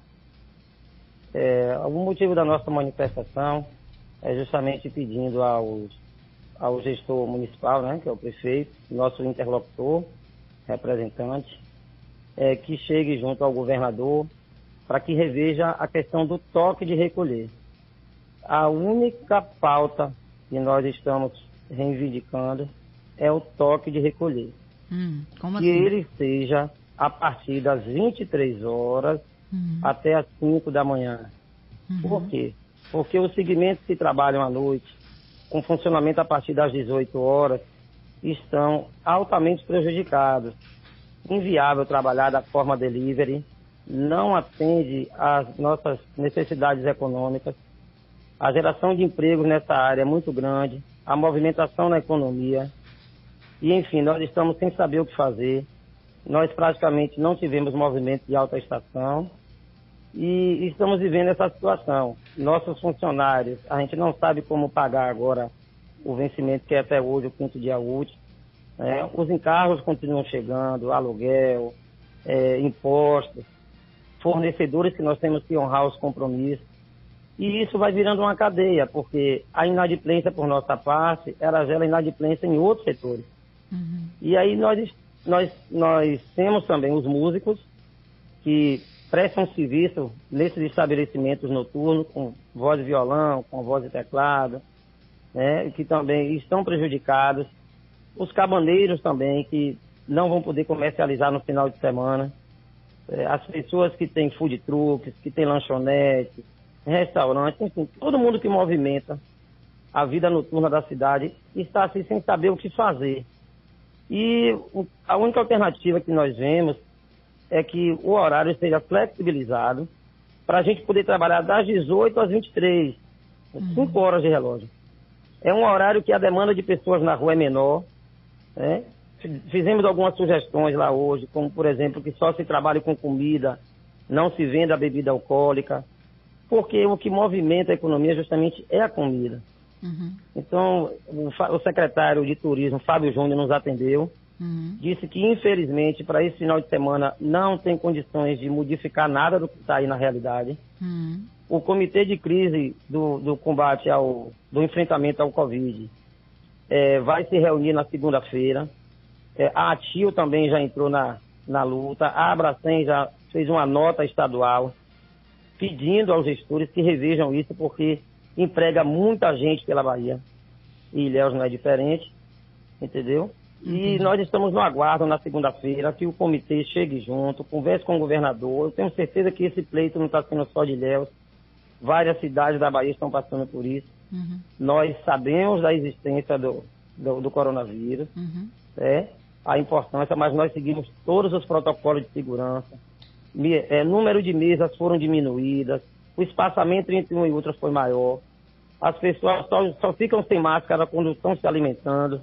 É, o motivo da nossa manifestação é justamente pedindo ao, ao gestor municipal, né, que é o prefeito, nosso interlocutor, representante, é, que chegue junto ao governador para que reveja a questão do toque de recolher. A única pauta que nós estamos reivindicando é o toque de recolher. Hum, como que assim? ele seja a partir das vinte e três horas uhum. até as cinco da manhã. Uhum. Por quê? Porque os segmentos que trabalham à noite, com funcionamento a partir das dezoito horas, estão altamente prejudicados. Inviável trabalhar da forma delivery, não atende às nossas necessidades econômicas. A geração de empregos nessa área é muito grande, a movimentação na economia. E, enfim, nós estamos sem saber o que fazer. Nós praticamente não tivemos movimento de alta estação e estamos vivendo essa situação. Nossos funcionários, a gente não sabe como pagar agora o vencimento, que é até hoje o quinto dia útil. É, os encargos continuam chegando, aluguel, é, impostos, fornecedores que nós temos que honrar os compromissos. E isso vai virando uma cadeia, porque a inadimplência por nossa parte, ela gera inadimplência em outros setores. Uhum. E aí nós, nós, nós temos também os músicos que prestam serviço nesses estabelecimentos noturnos, com voz e violão, com voz e teclado, né, que também estão prejudicados. Os cabaneiros também, que não vão poder comercializar no final de semana. As pessoas que têm food trucks, que têm lanchonetes, restaurantes, enfim, todo mundo que movimenta a vida noturna da cidade está assim sem saber o que fazer. E a única alternativa que nós vemos é que o horário seja flexibilizado para a gente poder trabalhar das dezoito às vinte e três, uhum. cinco horas de relógio. É um horário que a demanda de pessoas na rua é menor, né? Fizemos algumas sugestões lá hoje, como, por exemplo, que só se trabalhe com comida, não se venda bebida alcoólica, porque o que movimenta a economia justamente é a comida. Uhum. Então, o, o secretário de Turismo, Fábio Júnior, nos atendeu, uhum. disse que, infelizmente, para esse final de semana não tem condições de modificar nada do que está aí na realidade. Uhum. O Comitê de Crise do, do combate ao do enfrentamento ao Covid é, vai se reunir na segunda-feira. É, a ATIL também já entrou na, na luta. A Abracem já fez uma nota estadual pedindo aos gestores que revejam isso, porque emprega muita gente pela Bahia. E Ilhéus não é diferente, entendeu? E nós estamos no aguardo na segunda-feira que o comitê chegue junto, converse com o governador. Eu tenho certeza que esse pleito não está sendo só de Ilhéus. Várias cidades da Bahia estão passando por isso. Uhum. Nós sabemos da existência do, do, do coronavírus, uhum. é, a importância, mas nós seguimos todos os protocolos de segurança. Me, é, número de mesas foram diminuídas, o espaçamento entre um e outro foi maior. As pessoas só, só ficam sem máscara quando estão se alimentando.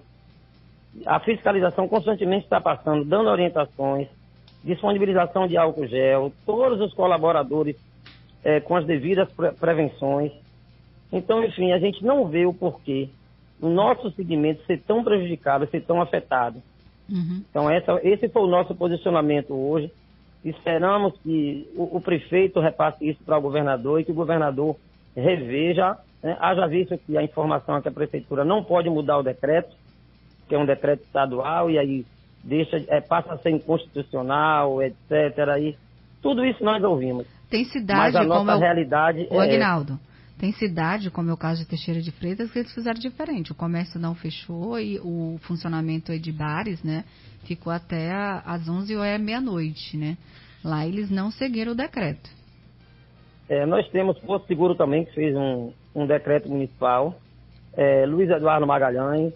A fiscalização constantemente está passando, dando orientações, disponibilização de álcool gel, todos os colaboradores é, com as devidas pre prevenções. Então, enfim, a gente não vê o porquê o nosso segmento ser tão prejudicado, ser tão afetado. Uhum. Então, essa, esse foi o nosso posicionamento hoje. Esperamos que o, o prefeito repasse isso para o governador e que o governador reveja, né? Haja visto que a informação é que a prefeitura não pode mudar o decreto, que é um decreto estadual, e aí deixa, é, passa a ser inconstitucional, etcétera. E tudo isso nós ouvimos. Tem cidade, mas a nossa como é o... realidade o é... Aguinaldo, tem cidade, como é o caso de Teixeira de Freitas, que eles fizeram diferente. O comércio não fechou e o funcionamento de bares, né, ficou até às onze ou é meia-noite, né? Lá eles não seguiram o decreto. É, nós temos Porto Seguro também, que fez um, um decreto municipal. É, Luiz Eduardo Magalhães,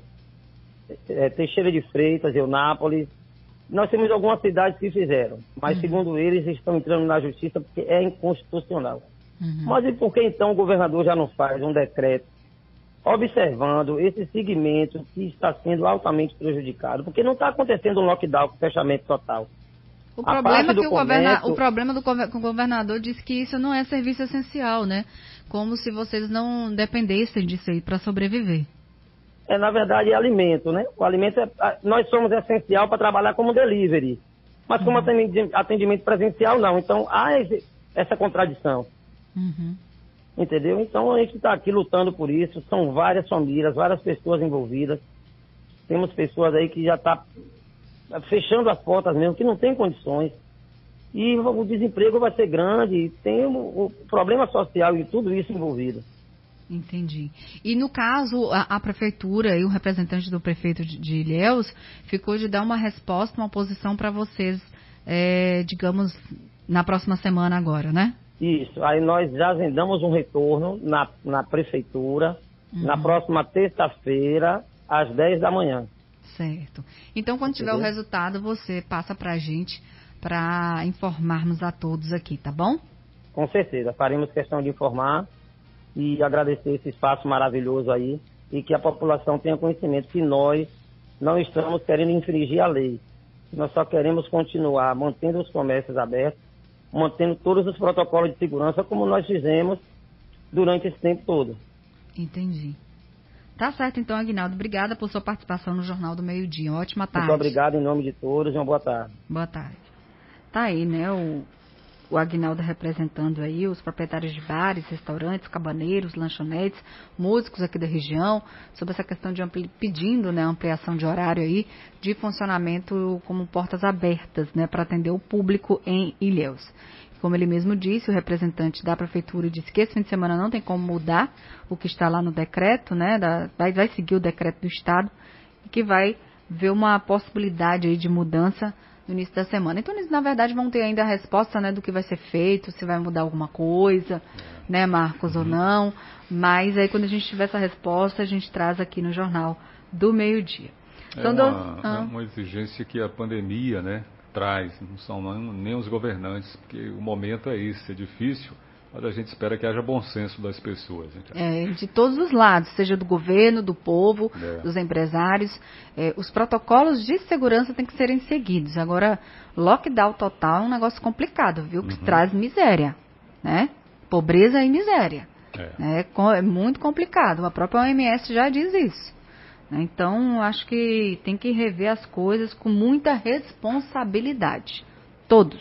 é, Teixeira de Freitas, Eunápolis. Nós temos algumas cidades que fizeram, mas uhum. segundo eles estão entrando na justiça porque é inconstitucional. Uhum. Mas e por que então o governador já não faz um decreto observando esse segmento que está sendo altamente prejudicado? Porque não está acontecendo um lockdown com fechamento total. O problema, que o, governa... o problema do o governador disse que isso não é serviço essencial, né? Como se vocês não dependessem disso aí para sobreviver. É, na verdade, é alimento, né? O alimento é... Nós somos essencial para trabalhar como delivery. Mas como uhum. atendimento presencial, não. Então, há esse... essa contradição. Uhum. Entendeu? Então, a gente está aqui lutando por isso. São várias famílias, várias pessoas envolvidas. Temos pessoas aí que já estão... Tá fechando as portas mesmo, que não tem condições. E o desemprego vai ser grande, tem o, o problema social e tudo isso envolvido. Entendi. E no caso, a, a prefeitura e o representante do prefeito de, de Ilhéus ficou de dar uma resposta, uma posição para vocês, é, digamos, na próxima semana agora, né? Isso. Aí nós já agendamos um retorno na, na prefeitura, uhum. na próxima terça-feira, às dez da manhã. Certo. Então, quando tiver o resultado, você passa para a gente para informarmos a todos aqui, tá bom? Com certeza. Faremos questão de informar e agradecer esse espaço maravilhoso aí e que a população tenha conhecimento que nós não estamos querendo infringir a lei. Nós só queremos continuar mantendo os comércios abertos, mantendo todos os protocolos de segurança como nós fizemos durante esse tempo todo. Entendi. Tá certo, então, Aguinaldo. Obrigada por sua participação no Jornal do Meio-Dia. Ótima tarde. Muito obrigado em nome de todos e uma boa tarde. Boa tarde. Tá aí, né, o, o Aguinaldo representando aí os proprietários de bares, restaurantes, cabaneiros, lanchonetes, músicos aqui da região, sobre essa questão de ampli, pedindo, né, ampliação de horário aí, de funcionamento como portas abertas, né, para atender o público em Ilhéus. Como ele mesmo disse, o representante da prefeitura disse que esse fim de semana não tem como mudar o que está lá no decreto, né? Da, vai, vai seguir o decreto do Estado e que vai ver uma possibilidade aí de mudança no início da semana. Então, eles, na verdade, vão ter ainda a resposta, né, do que vai ser feito, se vai mudar alguma coisa, né, Marcos, uhum. ou não. Mas aí, quando a gente tiver essa resposta, a gente traz aqui no Jornal do Meio-Dia. É, uma, dois... ah. é uma exigência que a pandemia, né, traz, não são não, nem os governantes, porque o momento é esse, é difícil, mas a gente espera que haja bom senso das pessoas. Então. É, de todos os lados, seja do governo, do povo, é. dos empresários, é, os protocolos de segurança têm que serem seguidos. Agora, lockdown total é um negócio complicado, viu, que uhum. traz miséria, né? Pobreza e miséria. É. É, é muito complicado, a própria O M S já diz isso. Então, acho que tem que rever as coisas com muita responsabilidade. Todos.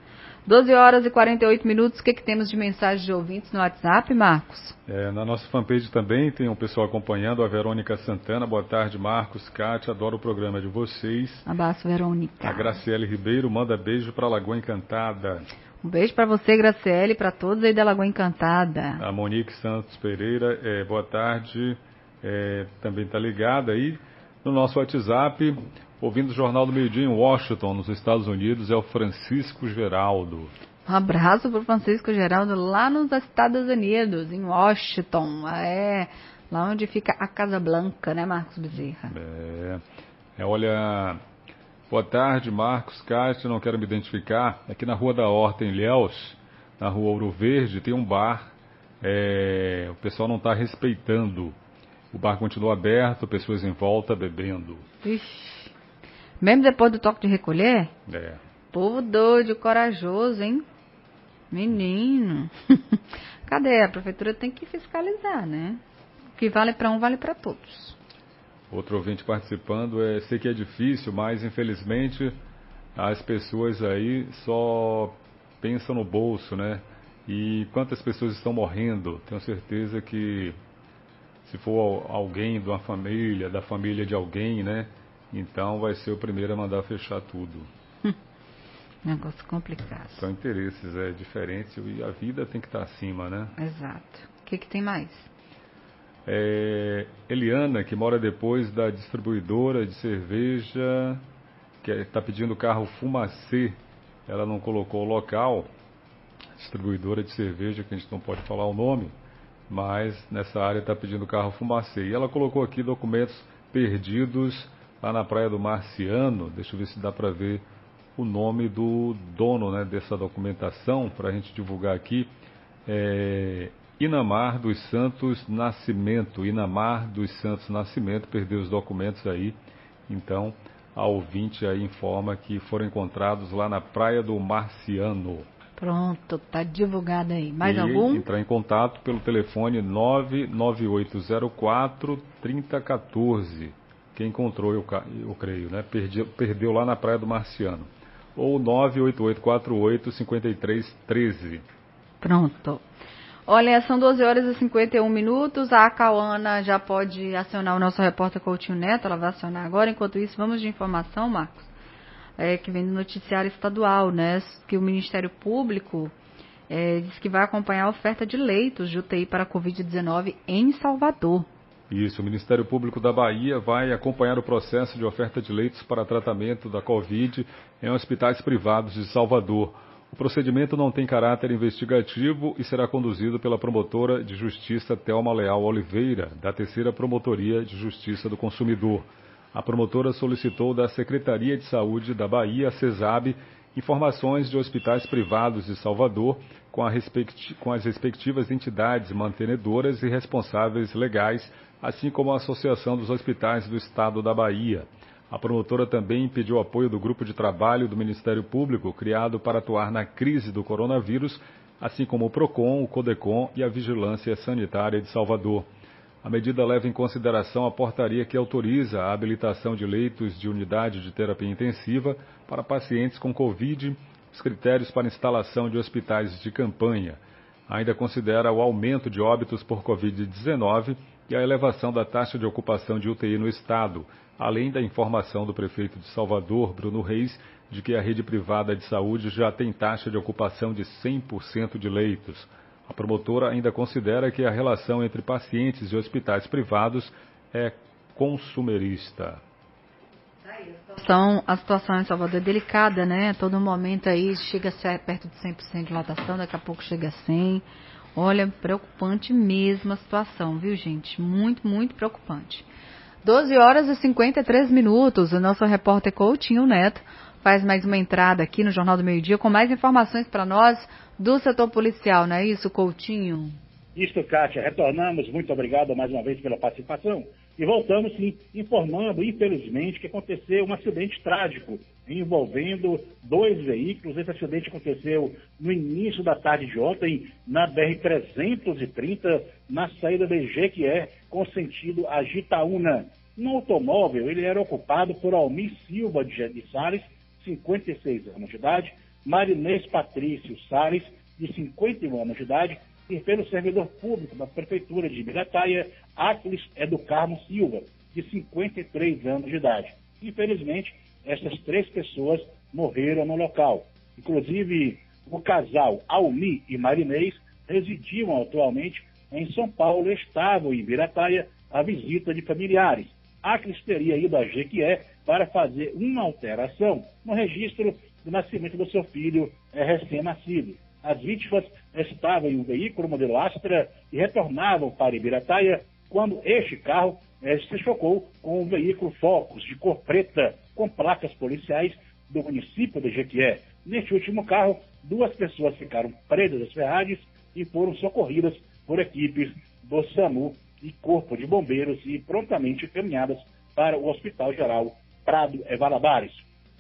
doze horas e quarenta e oito minutos. O que, que temos de mensagem de ouvintes no WhatsApp, Marcos? É, na nossa fanpage também tem um pessoal acompanhando. A Verônica Santana. Boa tarde, Marcos, Cátia. Adoro o programa de vocês. Abraço, Verônica. A Graciele Ribeiro manda beijo para Lagoa Encantada. Um beijo para você, Graciele, para todos aí da Lagoa Encantada. A Monique Santos Pereira. É, boa tarde. É, também está ligada aí no nosso WhatsApp. ouvindo o Jornal do Meio Dia em Washington, nos Estados Unidos, é o Francisco Geraldo. Um abraço para o Francisco Geraldo lá nos Estados Unidos, em Washington. É lá onde fica a Casa Blanca, né, Marcos Bezerra? É, é olha... Boa tarde, Marcos, Cássio, não quero me identificar. Aqui na Rua da Horta, em Ilhéus, na Rua Ouro Verde, tem um bar. É, o pessoal não está respeitando. O bar continua aberto, pessoas em volta bebendo. Ixi. Mesmo depois do toque de recolher? É. Povo doido, corajoso, hein? Menino. Cadê? A prefeitura tem que fiscalizar, né? O que vale para um, vale para todos. Outro ouvinte participando, é, sei que é difícil, mas infelizmente as pessoas aí só pensam no bolso, né? E quantas pessoas estão morrendo? Tenho certeza que se for alguém de uma família, da família de alguém, né? Então vai ser o primeiro a mandar fechar tudo. Negócio complicado. São interesses é, diferentes e a vida tem que estar acima, né? Exato. O que, que tem mais? É, Eliana, que mora depois da distribuidora de cerveja, que está pedindo carro Fumacê. Ela não colocou o local, distribuidora de cerveja, que a gente não pode falar o nome, mas nessa área está pedindo carro Fumacê. E ela colocou aqui documentos perdidos lá na Praia do Marciano. Deixa eu ver se dá para ver o nome do dono, né, dessa documentação, para a gente divulgar aqui. É... Inamar dos Santos Nascimento, Inamar dos Santos Nascimento, perdeu os documentos aí, então a ouvinte aí informa que foram encontrados lá na Praia do Marciano. Pronto, tá divulgado aí. Mais e algum? Entrar em contato pelo telefone nove nove oito zero quatro três zero um quatro. Quem encontrou, eu, eu creio, né? Perdeu, perdeu lá na Praia do Marciano. Ou nove oito oito quatro oito cinco três um três. Pronto. Olha, são doze horas e cinquenta e um minutos. A Cauana já pode acionar o nosso repórter Coutinho Neto. Ela vai acionar agora. Enquanto isso, vamos de informação, Marcos, é, que vem do noticiário estadual, né? Que o Ministério Público é, diz que vai acompanhar a oferta de leitos de U T I para a covid dezenove em Salvador. Isso, o Ministério Público da Bahia vai acompanhar o processo de oferta de leitos para tratamento da Covid em hospitais privados de Salvador. O procedimento não tem caráter investigativo e será conduzido pela promotora de justiça Thelma Leal Oliveira, da terceira Promotoria de Justiça do Consumidor. A promotora solicitou da Secretaria de Saúde da Bahia, CESAB, informações de hospitais privados de Salvador com, a respecti- com as respectivas entidades mantenedoras e responsáveis legais, assim como a Associação dos Hospitais do Estado da Bahia. A promotora também pediu apoio do grupo de trabalho do Ministério Público, criado para atuar na crise do coronavírus, assim como o PROCON, o CODECON e a Vigilância Sanitária de Salvador. A medida leva em consideração a portaria que autoriza a habilitação de leitos de unidade de terapia intensiva para pacientes com Covid, os critérios para instalação de hospitais de campanha. Ainda considera o aumento de óbitos por covid dezenove e a elevação da taxa de ocupação de U T I no Estado, além da informação do prefeito de Salvador, Bruno Reis, de que a rede privada de saúde já tem taxa de ocupação de cem por cento de leitos. A promotora ainda considera que a relação entre pacientes e hospitais privados é consumerista. Então, a situação em Salvador é delicada, né? A todo momento aí chega a ser perto de cem por cento de lotação, daqui a pouco chega a cem por cento. Olha, preocupante mesmo a situação, viu, gente? Muito, muito preocupante. doze horas e cinquenta e três minutos. O nosso repórter Coutinho Neto faz mais uma entrada aqui no Jornal do Meio Dia com mais informações para nós do setor policial, não é isso, Coutinho? Isso, Kátia. Retornamos. Muito obrigado mais uma vez pela participação. E voltamos, sim, informando, infelizmente, que aconteceu um acidente trágico envolvendo dois veículos. Esse acidente aconteceu no início da tarde de ontem, na B R trezentos e trinta, na saída de Jequié, com sentido a Jitaúna. No automóvel, ele era ocupado por Almir Silva de Salles, cinquenta e seis anos de idade, Marinês Patrício Salles, de cinquenta e um anos de idade, e pelo servidor público da Prefeitura de Ibirataia, Aclis Educarmo Silva, de cinquenta e três anos de idade. Infelizmente, essas três pessoas morreram no local. Inclusive, o casal Almi e Marinês residiam atualmente em São Paulo e estavam em Ibirataia a visita de familiares. Acres teria ido a Jequié para fazer uma alteração no registro do nascimento do seu filho é, recém-nascido. As vítimas estavam em um veículo modelo Astra e retornavam para Ibirataia quando este carro é, se chocou com um veículo Focus de cor preta com placas policiais do município de Jequié. Neste último carro, duas pessoas ficaram presas às ferragens e foram socorridas por equipes do SAMU e Corpo de Bombeiros e prontamente encaminhadas para o Hospital Geral Prado Valadares.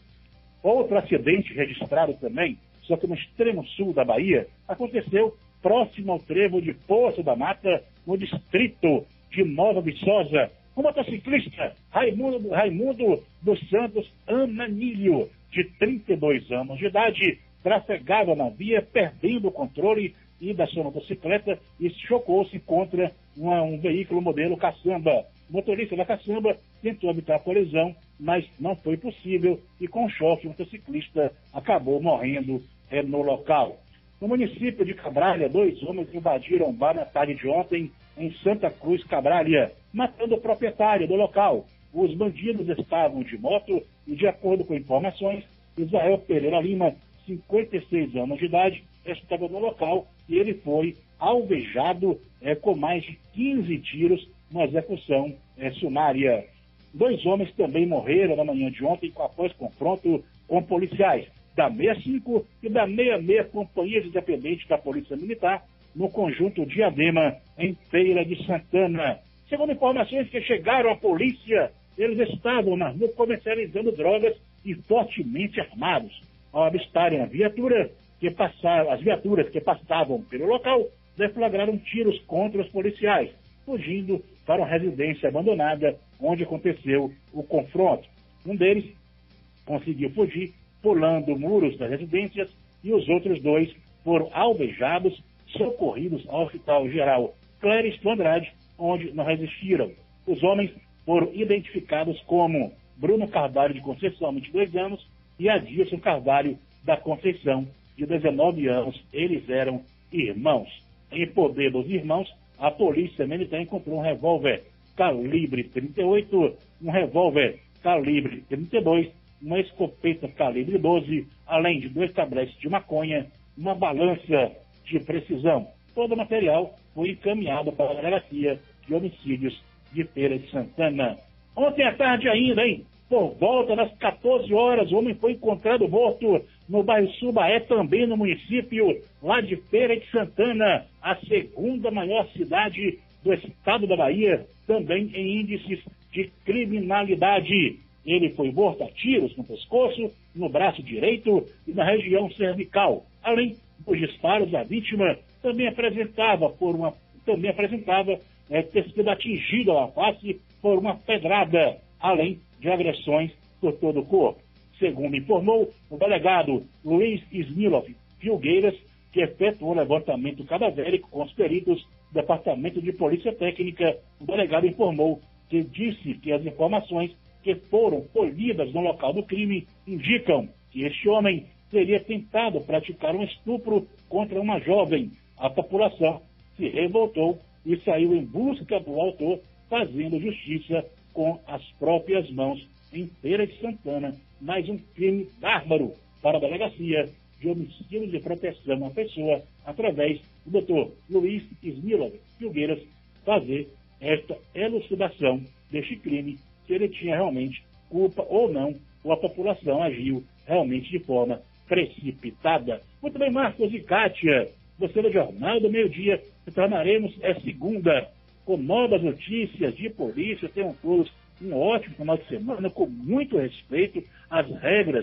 Outro acidente registrado também, só que no extremo sul da Bahia, aconteceu próximo ao trevo de Poço da Mata, no distrito de Nova Viçosa. O motociclista Raimundo, Raimundo dos Santos Ananilho, de trinta e dois anos de idade, trafegava na via, perdendo o controle e da sua motocicleta e chocou-se contra uma, um veículo modelo caçamba. O motorista da caçamba tentou evitar a colisão, mas não foi possível e com o choque o motociclista acabou morrendo é, no local. No município de Cabrália, dois homens invadiram um bar na tarde de ontem em Santa Cruz, Cabrália, matando o proprietário do local. Os bandidos estavam de moto e, de acordo com informações, Israel Pereira Lima, cinquenta e seis anos de idade, estava no local e ele foi alvejado é, com mais de quinze tiros na execução é, sumária. Dois homens também morreram na manhã de ontem após confronto com policiais da sessenta e cinco e da sessenta e seis Companhias Independentes da Polícia Militar no conjunto Diadema, em Feira de Santana. Segundo informações que chegaram à polícia, eles estavam na rua comercializando drogas e fortemente armados. Ao avistarem a viatura, que passaram, as viaturas que passavam pelo local, deflagraram tiros contra os policiais, fugindo para uma residência abandonada, onde aconteceu o confronto. Um deles conseguiu fugir, pulando muros das residências, e os outros dois foram alvejados, socorridos ao Hospital Geral Clériston Andrade, onde não resistiram. Os homens foram identificados como Bruno Carvalho de Conceição, vinte e dois anos, e Adilson Carvalho da Conceição, de dezenove anos. Eles eram irmãos. Em poder dos irmãos, a polícia militar encontrou um revólver calibre trinta e oito, um revólver calibre trinta e dois, uma escopeta calibre doze, além de dois tabletes de maconha, uma balança de precisão. Todo o material foi encaminhado para a Delegacia de Homicídios de Feira de Santana. Ontem à tarde ainda, hein? Por volta das quatorze horas, o homem foi encontrado morto no bairro Subaé, também no município lá de Feira de Santana, a segunda maior cidade do estado da Bahia, também em índices de criminalidade. Ele foi morto a tiros no pescoço, no braço direito e na região cervical. Além dos disparos, a vítima também apresentava, por uma, também apresentava é, ter sido atingida à face por uma pedrada, além de agressões por todo o corpo. Segundo informou o delegado Luiz Smilov Filgueiras, que efetuou o levantamento cadavérico com os peritos do Departamento de Polícia Técnica, o delegado informou que disse que as informações que foram colhidas no local do crime indicam que este homem teria tentado praticar um estupro contra uma jovem. A população se revoltou e saiu em busca do autor, fazendo justiça com as próprias mãos em Feira de Santana. Mais um crime bárbaro para a Delegacia de Homicídios e Proteção à Pessoa, através do doutor Luiz Smilov Filgueiras, fazer esta elucidação deste crime, se ele tinha realmente culpa ou não, ou a população agiu realmente de forma precipitada. Muito bem, Marcos e Kátia, você do Jornal do Meio-Dia, retornaremos é segunda com novas notícias de polícia. Tenham todos um ótimo final de semana, com muito respeito às regras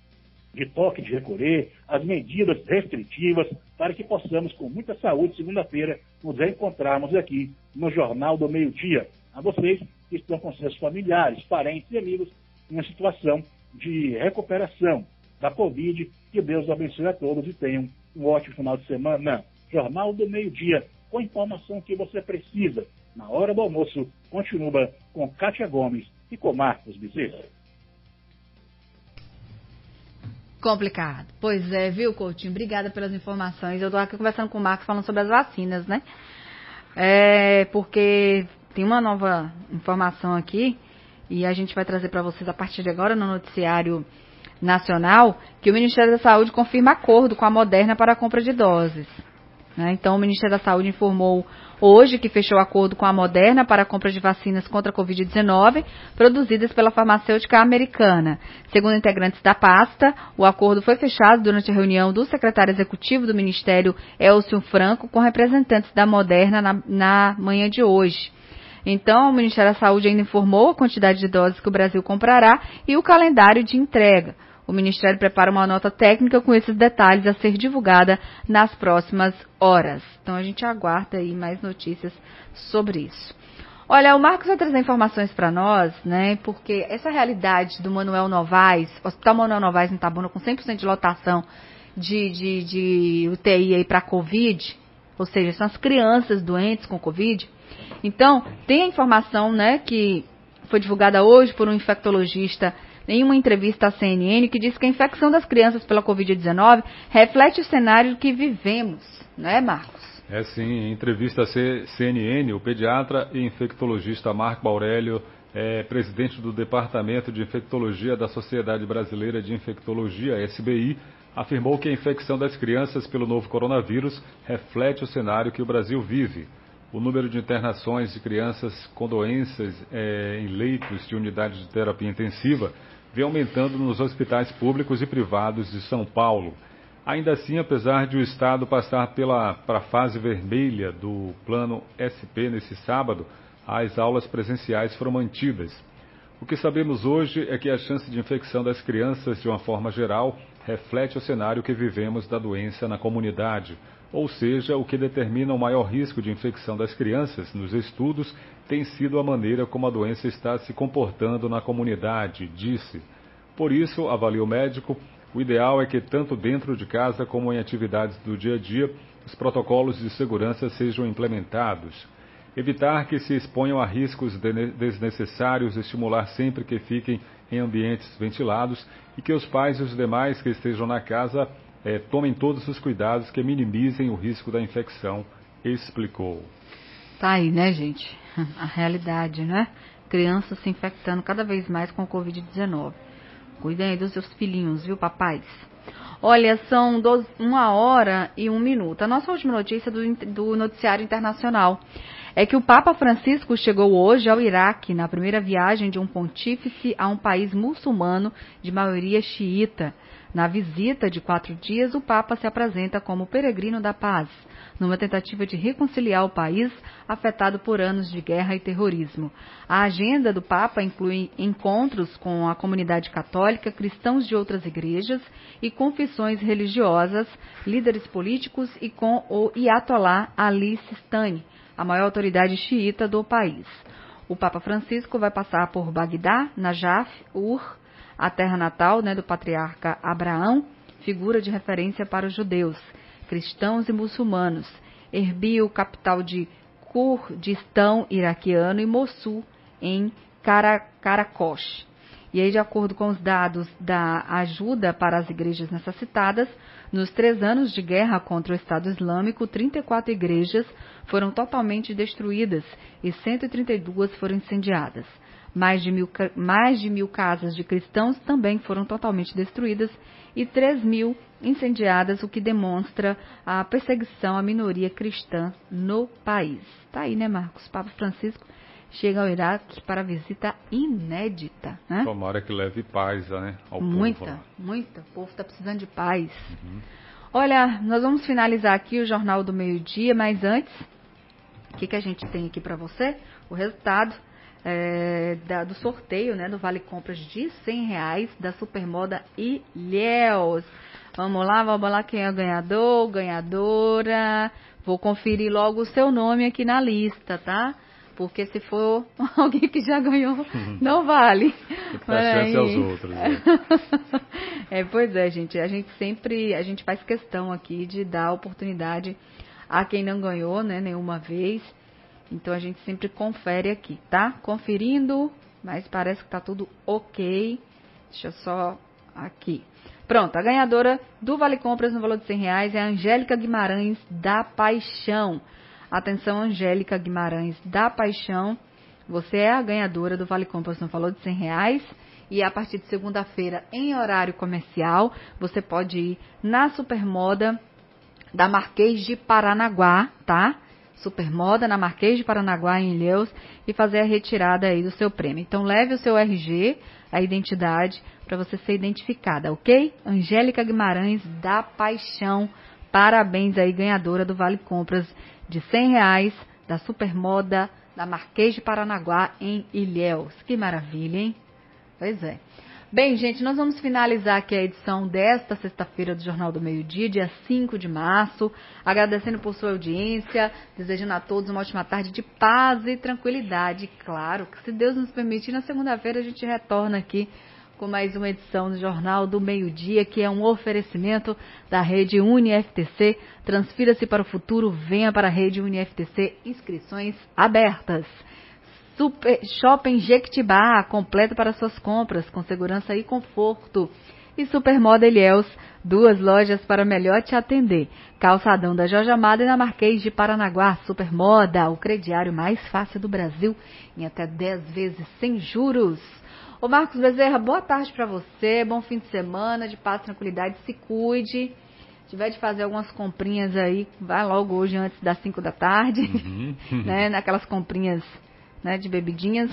de toque de recolher, as medidas restritivas, para que possamos, com muita saúde, segunda-feira, nos reencontrarmos aqui no Jornal do Meio-Dia. A vocês que estão com seus familiares, parentes e amigos em uma situação de recuperação da Covid, que Deus abençoe a todos e tenham um ótimo final de semana. Jornal do Meio-Dia, com a informação que você precisa. Na hora do almoço, continua com Kátia Gomes e com Marcos Bezerra. Complicado. Pois é, viu, Coutinho? Obrigada pelas informações. Eu estou aqui conversando com o Marcos, falando sobre as vacinas, né? É, porque tem uma nova informação aqui, e a gente vai trazer para vocês a partir de agora no noticiário nacional, que o Ministério da Saúde confirma acordo com a Moderna para a compra de doses. Né? Então, o Ministério da Saúde informou hoje que fechou acordo com a Moderna para a compra de vacinas contra a covid dezenove, produzidas pela farmacêutica americana. Segundo integrantes da pasta, o acordo foi fechado durante a reunião do secretário executivo do Ministério, Elcio Franco, com representantes da Moderna na, na manhã de hoje. Então, o Ministério da Saúde ainda informou a quantidade de doses que o Brasil comprará e o calendário de entrega. O Ministério prepara uma nota técnica com esses detalhes a ser divulgada nas próximas horas. Então, a gente aguarda aí mais notícias sobre isso. Olha, o Marcos vai trazer informações para nós, né? Porque essa realidade do Manuel Novaes, o Hospital Manuel Novaes em Itabuna, com cem por cento de lotação de, de, de U T I aí para Covid, ou seja, são as crianças doentes com Covid. Então, tem a informação, né, que foi divulgada hoje por um infectologista em uma entrevista à C N N, que diz que a infecção das crianças pela covid dezenove reflete o cenário que vivemos, não é, Marcos? É sim, em entrevista à C N N, o pediatra e infectologista Marco Aurélio, é, presidente do Departamento de Infectologia da Sociedade Brasileira de Infectologia, S B I, afirmou que a infecção das crianças pelo novo coronavírus reflete o cenário que o Brasil vive. O número de internações de crianças com doenças é, em leitos de unidade de terapia intensiva vem aumentando nos hospitais públicos e privados de São Paulo. Ainda assim, apesar de o Estado passar pela para a fase vermelha do plano S P nesse sábado, as aulas presenciais foram mantidas. O que sabemos hoje é que a chance de infecção das crianças, de uma forma geral, reflete o cenário que vivemos da doença na comunidade. Ou seja, o que determina o maior risco de infecção das crianças nos estudos tem sido a maneira como a doença está se comportando na comunidade, disse. Por isso, avalia o médico, o ideal é que tanto dentro de casa como em atividades do dia a dia, os protocolos de segurança sejam implementados. Evitar que se exponham a riscos desnecessários, estimular sempre que fiquem em ambientes ventilados e que os pais e os demais que estejam na casa É, tomem todos os cuidados que minimizem o risco da infecção, explicou. Tá aí, né, gente? A realidade, né? Crianças se infectando cada vez mais com a covid dezenove. Cuidem aí dos seus filhinhos, viu, papais? Olha, são doze, uma hora e um minuto. A nossa última notícia do, do noticiário internacional é que o Papa Francisco chegou hoje ao Iraque na primeira viagem de um pontífice a um país muçulmano de maioria xiita. Na visita de quatro dias, o Papa se apresenta como peregrino da paz, numa tentativa de reconciliar o país afetado por anos de guerra e terrorismo. A agenda do Papa inclui encontros com a comunidade católica, cristãos de outras igrejas e confissões religiosas, líderes políticos e com o Ayatollah Ali Sistani, a maior autoridade xiita do país. O Papa Francisco vai passar por Bagdá, Najaf, Ur, a terra natal, né, do patriarca Abraão, figura de referência para os judeus, cristãos e muçulmanos, Erbil, capital de Kurdistão iraquiano, e Mossul, em Karakosh. E aí, de acordo com os dados da ajuda para as igrejas necessitadas, nos três anos de guerra contra o Estado Islâmico, trinta e quatro igrejas foram totalmente destruídas e cento e trinta e duas foram incendiadas. Mais de, mil, mais de mil casas de cristãos também foram totalmente destruídas e três mil incendiadas, o que demonstra a perseguição à minoria cristã no país. Tá aí, né, Marcos? Papa Francisco chega ao Iraque para visita inédita, né? Tomara que leve paz, né, ao muita, povo. Muita, muita. O povo está precisando de paz. Uhum. Olha, nós vamos finalizar aqui o Jornal do Meio-Dia, mas antes, o que, que a gente tem aqui para você? O resultado É, da, do sorteio, né, do Vale Compras de cem reais da Supermoda Ilhéus. Vamos lá, vamos lá, quem é o ganhador, ganhadora. Vou conferir logo o seu nome aqui na lista, tá? Porque se for alguém que já ganhou, não vale. Dá chance aos outros. Né? É, pois é, gente. A gente sempre, a gente faz questão aqui de dar oportunidade a quem não ganhou, né, nenhuma vez. Então, a gente sempre confere aqui, tá? Conferindo, mas parece que tá tudo ok. Deixa eu só aqui. Pronto, a ganhadora do Vale Compras no valor de cem reais é a Angélica Guimarães da Paixão. Atenção, Angélica Guimarães da Paixão. você é a ganhadora do Vale Compras no valor de cem reais. E a partir de segunda-feira, em horário comercial, você pode ir na Supermoda da Marquês de Paranaguá, tá? Supermoda na Marquês de Paranaguá, em Ilhéus, e fazer a retirada aí do seu prêmio. Então, leve o seu R G, a identidade, para você ser identificada, ok? Angélica Guimarães da Paixão, parabéns aí, ganhadora do Vale Compras de cem reais, da Supermoda da Marquês de Paranaguá, em Ilhéus. Que maravilha, hein? Pois é. Bem, gente, nós vamos finalizar aqui a edição desta sexta-feira do Jornal do Meio-Dia, dia cinco de março, agradecendo por sua audiência, desejando a todos uma ótima tarde de paz e tranquilidade. Claro que, se Deus nos permitir, na segunda-feira a gente retorna aqui com mais uma edição do Jornal do Meio-Dia, que é um oferecimento da Rede UniFTC. Transfira-se para o futuro, venha para a Rede UniFTC, inscrições abertas. Super Shopping Jequitibá, completo para suas compras, com segurança e conforto. E Supermoda Ilhéus, duas lojas para melhor te atender. Calçadão da Jorge Amado e na Marquês de Paranaguá. Supermoda, o crediário mais fácil do Brasil, em até dez vezes sem juros. Ô Marcos Bezerra, boa tarde para você, bom fim de semana, de paz e tranquilidade, se cuide. Se tiver de fazer algumas comprinhas aí, vai logo hoje antes das cinco da tarde, uhum. né, naquelas comprinhas... né, de bebidinhas,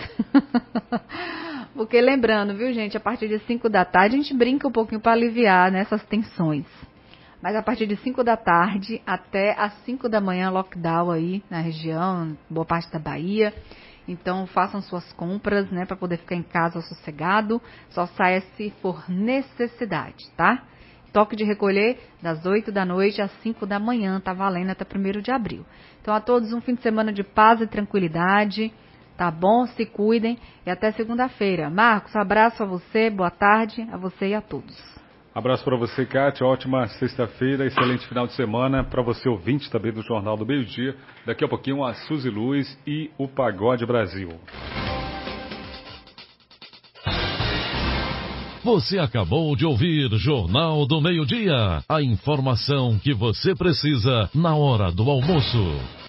porque lembrando, viu, gente, a partir de cinco da tarde a gente brinca um pouquinho para aliviar, né, essas tensões, mas a partir de cinco da tarde até as cinco da manhã, lockdown aí na região, boa parte da Bahia, então façam suas compras, né, para poder ficar em casa sossegado, só saia se for necessidade, tá? Toque de recolher das oito da noite às cinco da manhã, tá valendo até primeiro de abril. Então a todos um fim de semana de paz e tranquilidade. Tá bom? Se cuidem e até segunda-feira. Marcos, abraço a você, boa tarde a você e a todos. Abraço para você, Kátia. Ótima sexta-feira, excelente final de semana. Para você, ouvinte também do Jornal do Meio-Dia. Daqui a pouquinho, a Suzy Luz e o Pagode Brasil. Você acabou de ouvir Jornal do Meio-Dia. A informação que você precisa na hora do almoço.